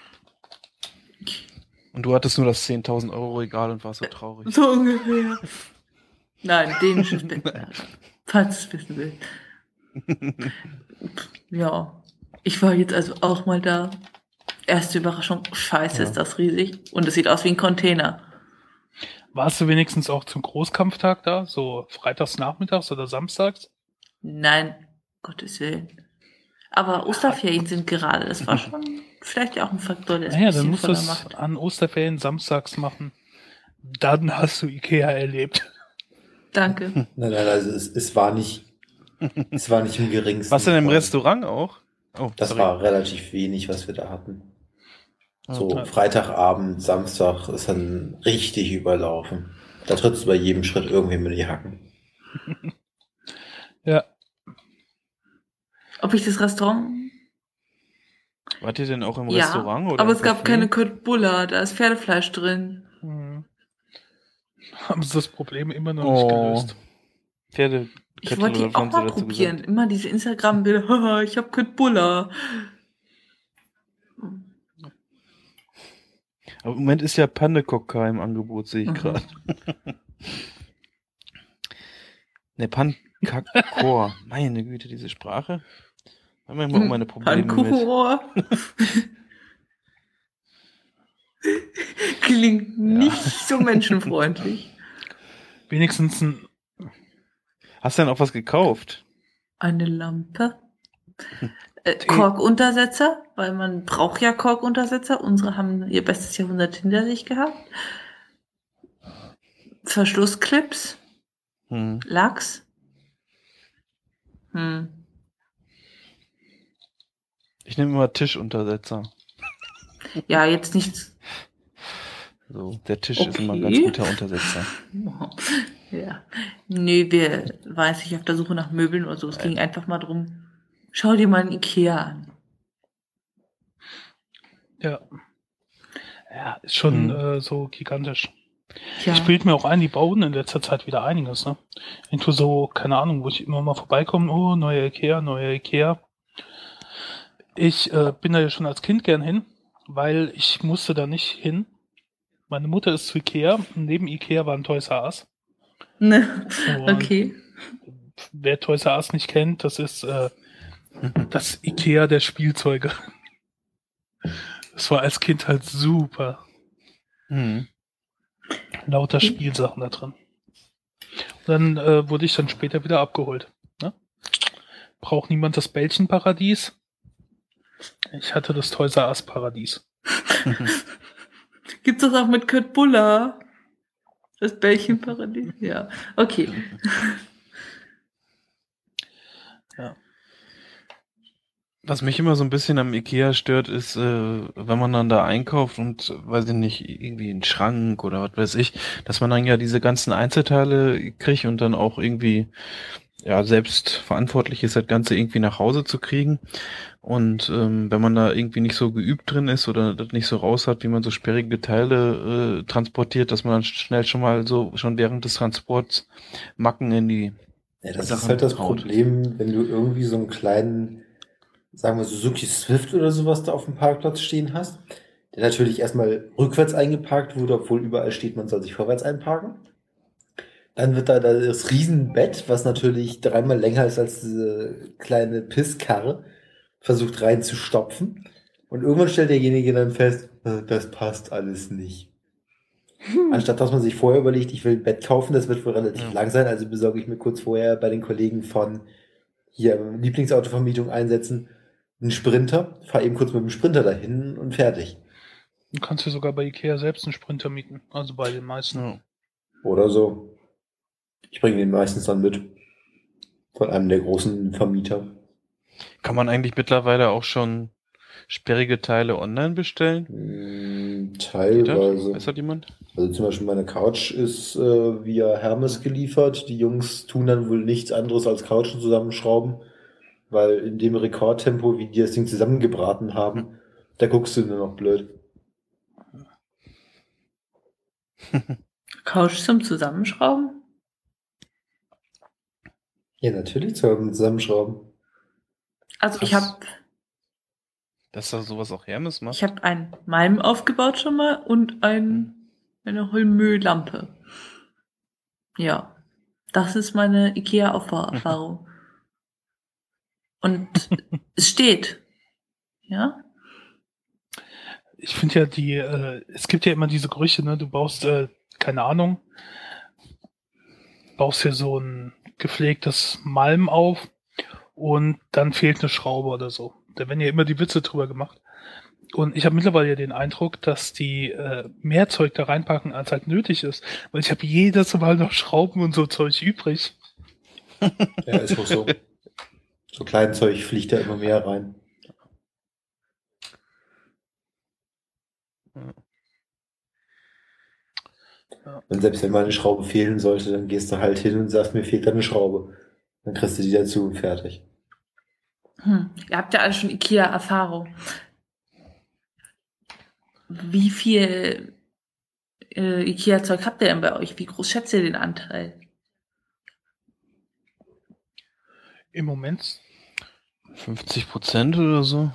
Und du hattest nur das 10.000 € Regal und warst so traurig. So ungefähr. Nein, dänisches Bettlager. Falls du es wissen willst. Ja. Ich war jetzt also auch mal da. Erste Überraschung. Scheiße, ist das riesig. Und es sieht aus wie ein Container. Warst du wenigstens auch zum Großkampftag da? So freitags nachmittags oder samstags? Nein, Gottes Willen. Aber Osterferien sind gerade. Das war schon vielleicht ja auch ein Faktor, der es naja, dann musst du es an Osterferien samstags machen. Dann hast du Ikea erlebt. Danke. Nein, also es war nicht im geringsten. Was denn im Restaurant auch? Oh, das war relativ wenig, was wir da hatten. So, Freitagabend, Samstag ist dann richtig überlaufen. Da trittst du bei jedem Schritt irgendwie mit die Hacken. Ja. Ob ich das Restaurant... Wart ihr denn auch im Restaurant? Oder aber es gab keine Köttbullar, da ist Pferdefleisch drin. Haben sie das Problem immer noch nicht gelöst. Ich wollte die auch mal probieren. Immer diese Instagram-Bilder, haha, ich hab Köttbullar. Aber im Moment ist ja Pannekokka im Angebot, sehe ich gerade. Ne, Pankakor. Meine Güte, diese Sprache. Da haben wir mal meine Probleme mit. Klingt nicht so menschenfreundlich. Wenigstens Hast du denn auch was gekauft? Eine Lampe. Korkuntersetzer, weil man braucht ja Korkuntersetzer. Unsere haben ihr bestes Jahrhundert hinter sich gehabt. Verschlussclips. Lachs. Ich nehme immer Tischuntersetzer. Ja, jetzt nichts. So, der Tisch ist immer ein ganz guter Untersetzer. Ja. Nee, wir waren jetzt nicht auf der Suche nach Möbeln oder so. Es ging einfach mal drum, schau dir mal ein Ikea an. Ja. Ja, ist schon so gigantisch. Ja. Ich bilde mir auch ein, die bauen in letzter Zeit wieder einiges, ne? Irgendwo so, keine Ahnung, wo ich immer mal vorbeikomme, neue Ikea. Ich bin da ja schon als Kind gern hin, weil ich musste da nicht hin. Meine Mutter ist zu Ikea und neben Ikea war ein Toys R Us. Ne. Und Okay. wer Toys R Us nicht kennt, das ist das Ikea der Spielzeuge. Das war als Kind halt super. Lauter Spielsachen da drin. Und dann wurde ich dann später wieder abgeholt. Ne? Braucht niemand das Bällchenparadies? Ich hatte das Toys R Us Paradies. Gibt's das auch mit Kurt Buller? Das Bällchenparadies? Ja. Okay. Ja. Was mich immer so ein bisschen am Ikea stört, ist, wenn man dann da einkauft und, weiß ich nicht, irgendwie einen Schrank oder was weiß ich, dass man dann ja diese ganzen Einzelteile kriegt und dann auch irgendwie, ja, selbst verantwortlich ist, das Ganze irgendwie nach Hause zu kriegen. Und wenn man da irgendwie nicht so geübt drin ist oder das nicht so raus hat, wie man so sperrige Teile transportiert, dass man dann schnell schon während des Transports Macken in die Ja, das Sachen ist halt das haut. Problem, wenn du irgendwie so einen kleinen, sagen wir Suzuki Swift oder sowas da auf dem Parkplatz stehen hast, der natürlich erstmal rückwärts eingeparkt wurde, obwohl überall steht, man soll sich vorwärts einparken. Dann wird da das Riesenbett, was natürlich 3-mal länger ist als diese kleine Pisskarre, versucht reinzustopfen. Und irgendwann stellt derjenige dann fest, das passt alles nicht. Anstatt dass man sich vorher überlegt, ich will ein Bett kaufen, das wird wohl relativ lang sein, also besorge ich mir kurz vorher bei den Kollegen von hier Lieblingsautovermietung einsetzen, einen Sprinter, fahre eben kurz mit dem Sprinter dahin und fertig. Du kannst ja sogar bei Ikea selbst einen Sprinter mieten. Also bei den meisten. Ja. Oder so. Ich bringe den meistens dann mit. Von einem der großen Vermieter. Kann man eigentlich mittlerweile auch schon sperrige Teile online bestellen? Geht das? Teilweise. Weiß das jemand? Also zum Beispiel meine Couch ist via Hermes geliefert. Die Jungs tun dann wohl nichts anderes als Couchen zusammenschrauben, weil in dem Rekordtempo, wie die das Ding zusammengebraten haben, da guckst du nur noch blöd. Couch zum Zusammenschrauben? Ja, natürlich zusammenschrauben. Also ich Krass. habe Dass da sowas auch Hermes macht? ich hab einen Malm aufgebaut schon mal und eine Holmö-Lampe. Ja, das ist meine Ikea-Aufbauerfahrung. Und es steht. Ja? Ich finde ja es gibt ja immer diese Gerüchte, ne? Du baust, keine Ahnung, baust hier so ein gepflegtes Malm auf und dann fehlt eine Schraube oder so. Da werden ja immer die Witze drüber gemacht. Und ich habe mittlerweile ja den Eindruck, dass die mehr Zeug da reinpacken, als halt nötig ist. Weil ich habe jedes Mal noch Schrauben und so Zeug übrig. Ja, ist auch so. So Kleinzeug fliegt da immer mehr rein. Ja. Und selbst wenn mal eine Schraube fehlen sollte, dann gehst du halt hin und sagst, mir fehlt da eine Schraube. Dann kriegst du die dazu und fertig. Ihr habt ja alle schon Ikea-Erfahrung. Wie viel Ikea-Zeug habt ihr denn bei euch? Wie groß schätzt ihr den Anteil? Im Moment 50% oder so?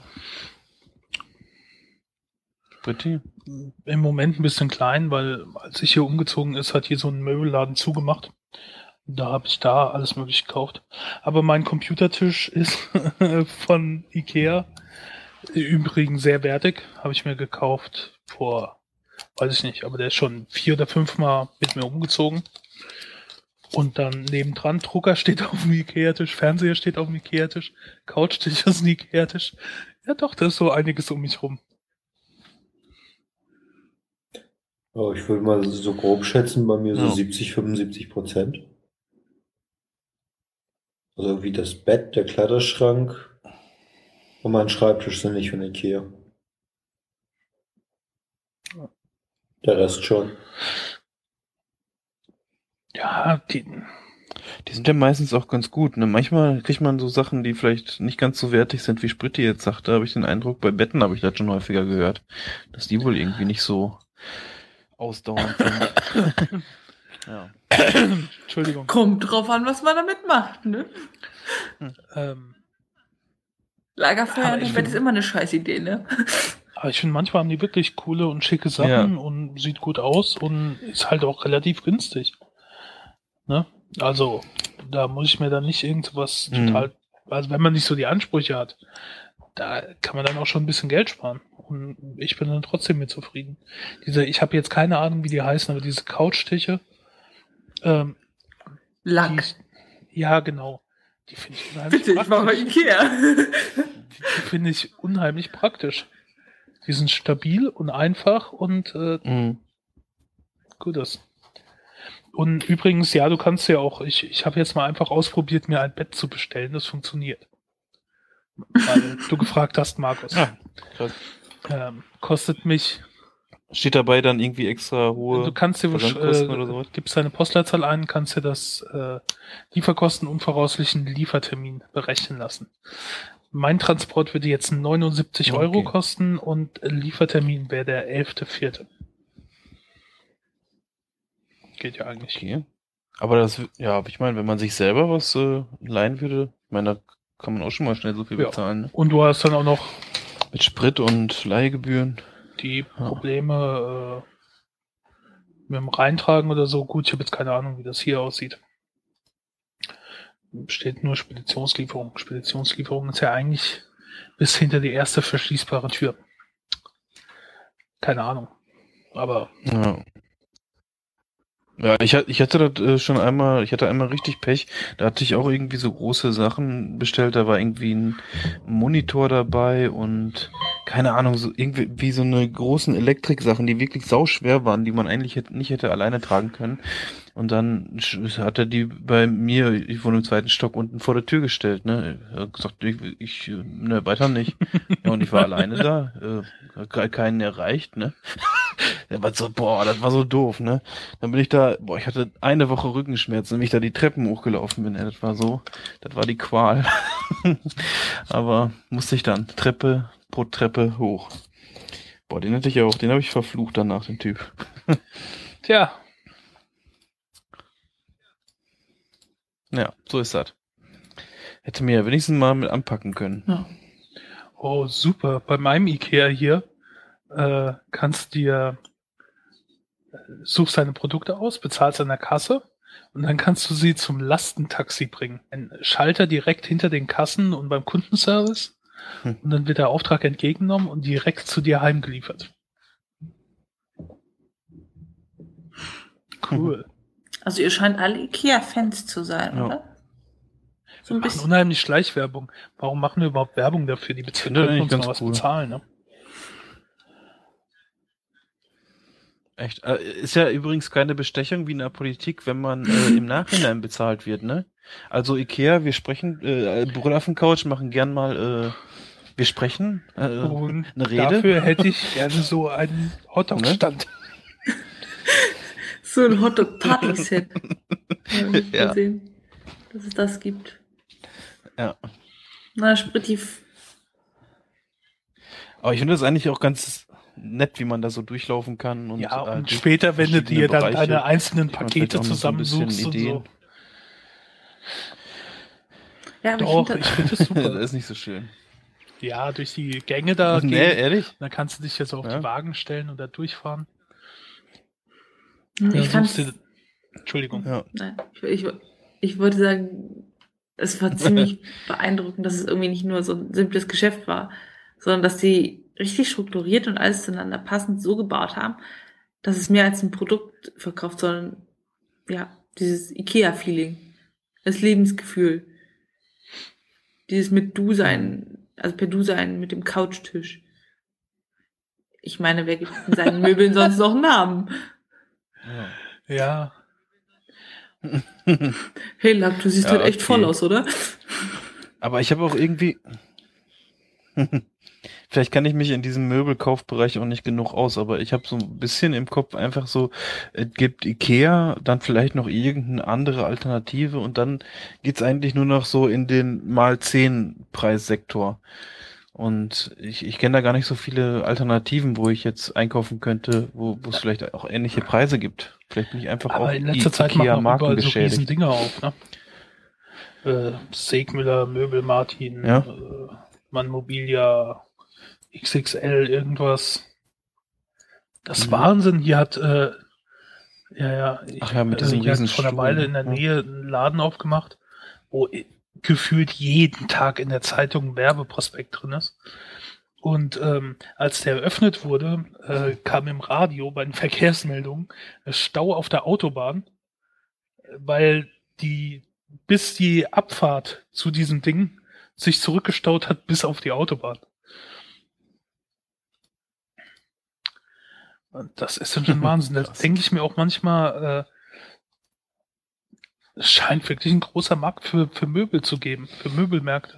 Britti? Im Moment ein bisschen klein, weil als ich hier umgezogen ist, hat hier so ein Möbelladen zugemacht. Da habe ich da alles mögliche gekauft. Aber mein Computertisch ist von Ikea übrigens sehr wertig. Habe ich mir gekauft vor, weiß ich nicht, aber der ist schon 4 oder 5 Mal mit mir umgezogen. Und dann nebendran, Drucker steht auf dem Ikea-Tisch, Fernseher steht auf dem Ikea-Tisch, Couchtisch ist ein Ikea-Tisch. Ja doch, da ist so einiges um mich rum. Oh, ich würde mal so grob schätzen, bei mir so Ja. 70-75%. Also irgendwie das Bett, der Kleiderschrank und mein Schreibtisch sind nicht von Ikea. Der Rest schon. Ja, Die sind ja meistens auch ganz gut. Ne? Manchmal kriegt man so Sachen, die vielleicht nicht ganz so wertig sind, wie Spritti jetzt sagte. Da habe ich den Eindruck, bei Betten habe ich das schon häufiger gehört, dass die wohl irgendwie nicht so ausdauernd sind. Ja. Entschuldigung. Kommt drauf an, was man damit macht, ne? Lagerfeuer im Bett ist immer eine Scheißidee, ne? Aber ich finde, manchmal haben die wirklich coole und schicke Sachen und sieht gut aus und ist halt auch relativ günstig. Ne? Also, da muss ich mir dann nicht irgendwas total, also wenn man nicht so die Ansprüche hat, da kann man dann auch schon ein bisschen Geld sparen. Und ich bin dann trotzdem mit zufrieden. Ich habe jetzt keine Ahnung, wie die heißen, aber diese Couchtische, Lack. Ja, genau. Die finde ich unheimlich Bitte, ich war bei Ikea. Die finde ich unheimlich praktisch. Die sind stabil und einfach und gut ist. Und übrigens, ja, du kannst ja auch, ich habe jetzt mal einfach ausprobiert, mir ein Bett zu bestellen, das funktioniert. Weil du gefragt hast, Markus. Ja, krass. Kostet mich... Steht dabei dann irgendwie extra hohe Du kannst dir oder sowas? gibst deine Postleitzahl ein, kannst dir das Lieferkosten und voraussichtlichen Liefertermin berechnen lassen. Mein Transport würde jetzt 79 Euro kosten und Liefertermin wäre der 11.4. Geht ja eigentlich. Okay. Aber das, ja, ich meine, wenn man sich selber was leihen würde, ich meine, da kann man auch schon mal schnell so viel bezahlen. Ne? Und du hast dann auch noch mit Sprit und Leihgebühren. Die Probleme mit dem Reintragen oder so. Gut, ich habe jetzt keine Ahnung, wie das hier aussieht. Steht nur Speditionslieferung. Speditionslieferung ist ja eigentlich bis hinter die erste verschließbare Tür. Keine Ahnung. Aber... Ja, ich hatte das schon einmal, ich hatte einmal richtig Pech, da hatte ich auch irgendwie so große Sachen bestellt, da war irgendwie ein Monitor dabei und keine Ahnung, so irgendwie wie so eine großen Elektrik-Sachen, die wirklich sauschwer waren, die man eigentlich nicht hätte alleine tragen können. Und dann hat er die bei mir, ich wohne im 2. Stock, unten vor der Tür gestellt, ne? Er hat gesagt, ne, weiter nicht. Ja, und ich war alleine da, keinen erreicht, ne? Der war so, das war so doof, ne? Dann bin ich da, ich hatte eine Woche Rückenschmerzen, wenn ich da die Treppen hochgelaufen bin, das war die Qual. Aber musste ich dann Treppe pro Treppe hoch. Den hatte ich auch, den habe ich verflucht danach, den Typ. Tja. Ja, so ist das. Hätte mir ja wenigstens mal mit anpacken können. Ja. Oh, super. Bei meinem Ikea hier kannst dir suchst deine Produkte aus, bezahlst an der Kasse und dann kannst du sie zum Lastentaxi bringen. Ein Schalter direkt hinter den Kassen und beim Kundenservice und dann wird der Auftrag entgegengenommen und direkt zu dir heimgeliefert. Cool. Also ihr scheint alle Ikea-Fans zu sein, oder? So ein bisschen. Unheimlich Schleichwerbung. Warum machen wir überhaupt Werbung dafür? Die können uns noch was bezahlen, ne? Echt? Ist ja übrigens keine Bestechung wie in der Politik, wenn man im Nachhinein bezahlt wird, ne? Also Ikea, wir sprechen, Brüllaffen-Couch machen gern mal, wir sprechen, eine Rede. Dafür hätte ich gerne so einen Hotdog-Stand. Ne? So ein Hotdog-Party-Set. Ja. Gesehen, dass es das gibt. Ja. Na, Spritif. Aber ich finde das eigentlich auch ganz nett, wie man da so durchlaufen kann. Und, ja, und später, wenn du dir dann deine einzelnen Pakete zusammensuchst und so. Ja, aber doch, ich finde das super. Das ist nicht so schön. Ja, durch die Gänge da gehen. Ehrlich? Dann kannst du dich jetzt auf die Wagen stellen und da durchfahren. Ich fand's... Entschuldigung. Ja. Nein, ich wollte sagen, es war ziemlich beeindruckend, dass es irgendwie nicht nur so ein simples Geschäft war, sondern dass die richtig strukturiert und alles zueinander passend so gebaut haben, dass es mehr als ein Produkt verkauft, sondern ja, dieses Ikea-Feeling, das Lebensgefühl, dieses mit Du-Sein, also per Du-Sein mit dem Couchtisch. Ich meine, wer gibt in seinen Möbeln sonst noch einen Namen? Ja. Hey Lack, du siehst halt echt voll aus, oder? Aber ich habe auch irgendwie... Vielleicht kann ich mich in diesem Möbelkaufbereich auch nicht genug aus, aber ich habe so ein bisschen im Kopf einfach so, es gibt Ikea, dann vielleicht noch irgendeine andere Alternative und dann geht's eigentlich nur noch so in den mal 10 Preissektor. Und ich kenne da gar nicht so viele Alternativen, wo ich jetzt einkaufen könnte, wo es vielleicht auch ähnliche Preise gibt. Vielleicht bin ich einfach aber auch in letzter Zeit Ikea machen überall so geschädigt. Riesen Dinger auf, ne? Segmüller, Möbel Martin, Hartmann Mobilia XXL irgendwas. Das ist Wahnsinn. Hier hat mit diesem hier hat riesen vor einer Stuhl, Weile in der Nähe einen Laden aufgemacht, wo gefühlt jeden Tag in der Zeitung ein Werbeprospekt drin ist. Und als der eröffnet wurde, kam im Radio bei den Verkehrsmeldungen Stau auf der Autobahn, weil bis die Abfahrt zu diesem Ding sich zurückgestaut hat bis auf die Autobahn. Und das ist dann schon Wahnsinn. Da denke ich mir auch manchmal, es scheint wirklich ein großer Markt für Möbel zu geben, für Möbelmärkte.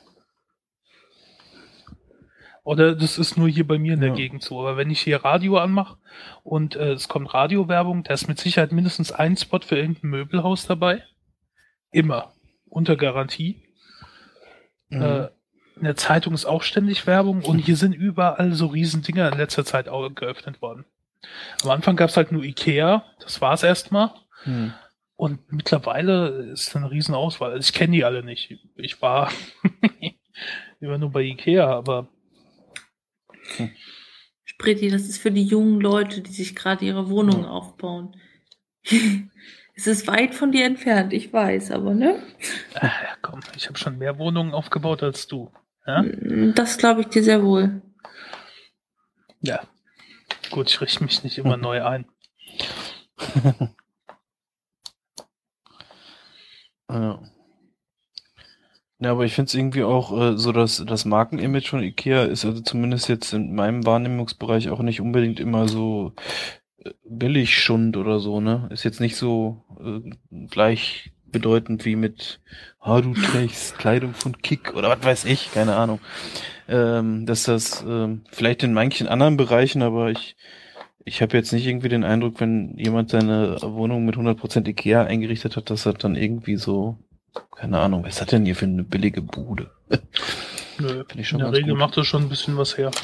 Oder das ist nur hier bei mir in der Gegend so. Aber wenn ich hier Radio anmache und es kommt Radiowerbung, da ist mit Sicherheit mindestens ein Spot für irgendein Möbelhaus dabei. Immer. Unter Garantie. In der Zeitung ist auch ständig Werbung und hier sind überall so riesen Dinger in letzter Zeit auch geöffnet worden. Am Anfang gab es halt nur Ikea, das war's erstmal. Und mittlerweile ist eine riesen Auswahl. Also ich kenne die alle nicht. Ich war immer nur bei Ikea, aber Spritti, das ist für die jungen Leute, die sich gerade ihre Wohnungen aufbauen. Es ist weit von dir entfernt, ich weiß, aber ne? Ja, komm, ich habe schon mehr Wohnungen aufgebaut als du. Ja? Das glaube ich dir sehr wohl. Ja. Gut, ich richte mich nicht immer neu ein. Ja, aber ich finde es irgendwie auch so, dass das Markenimage von Ikea ist also zumindest jetzt in meinem Wahrnehmungsbereich auch nicht unbedingt immer so Billigschund oder so, ne? Ist jetzt nicht so gleichbedeutend wie mit du trägst Kleidung von Kick oder was weiß ich, keine Ahnung. Dass das vielleicht in manchen anderen Bereichen, aber ich habe jetzt nicht irgendwie den Eindruck, wenn jemand seine Wohnung mit 100% Ikea eingerichtet hat, dass er dann irgendwie so, keine Ahnung, was hat denn hier für eine billige Bude? Nö, ich schon in der ganz Regel gut. macht das schon ein bisschen was her.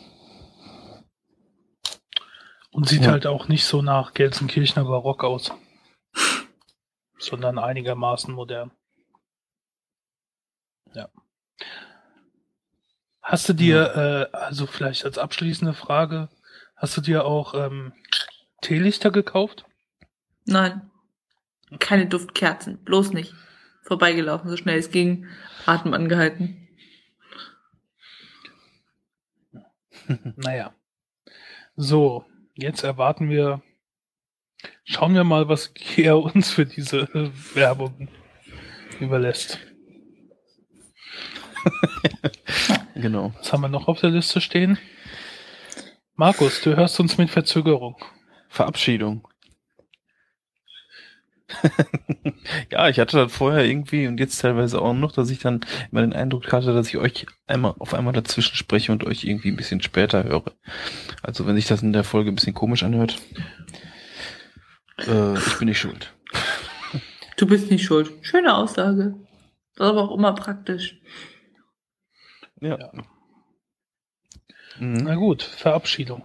Und sieht halt auch nicht so nach Gelsenkirchener Barock aus. Sondern einigermaßen modern. Ja. Hast du dir, also vielleicht als abschließende Frage, hast du dir auch Teelichter gekauft? Nein. Keine Duftkerzen. Bloß nicht. Vorbeigelaufen, so schnell es ging. Atem angehalten. Naja. So, jetzt schauen wir mal, was Ikea uns für diese Werbung überlässt. Genau. Was haben wir noch auf der Liste stehen? Markus, du hörst uns mit Verzögerung. Verabschiedung. Ja, ich hatte das vorher irgendwie und jetzt teilweise auch noch, dass ich dann immer den Eindruck hatte, dass ich euch auf einmal dazwischen spreche und euch irgendwie ein bisschen später höre. Also wenn sich das in der Folge ein bisschen komisch anhört, ich bin nicht schuld. Du bist nicht schuld. Schöne Aussage. Das ist aber auch immer praktisch. Ja. Na gut, Verabschiedung.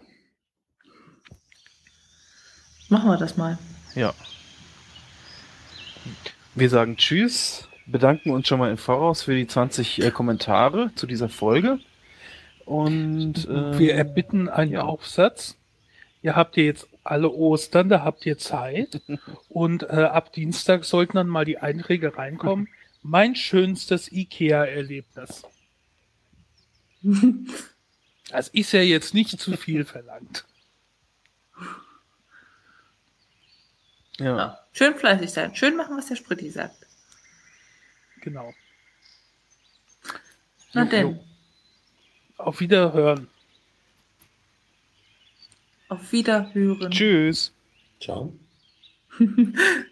Machen wir das mal. Ja. Wir sagen Tschüss, bedanken uns schon mal im Voraus für die 20 Kommentare zu dieser Folge. Und wir erbitten einen Aufsatz. Ihr habt ja jetzt alle Ostern, da habt ihr Zeit. Und ab Dienstag sollten dann mal die Einträge reinkommen. Mein schönstes Ikea-Erlebnis. Das ist ja jetzt nicht zu viel verlangt. Ja. Schön fleißig sein. Schön machen, was der Spritti sagt. Genau. Na denn. Auf Wiederhören. Auf Wiederhören. Tschüss. Ciao.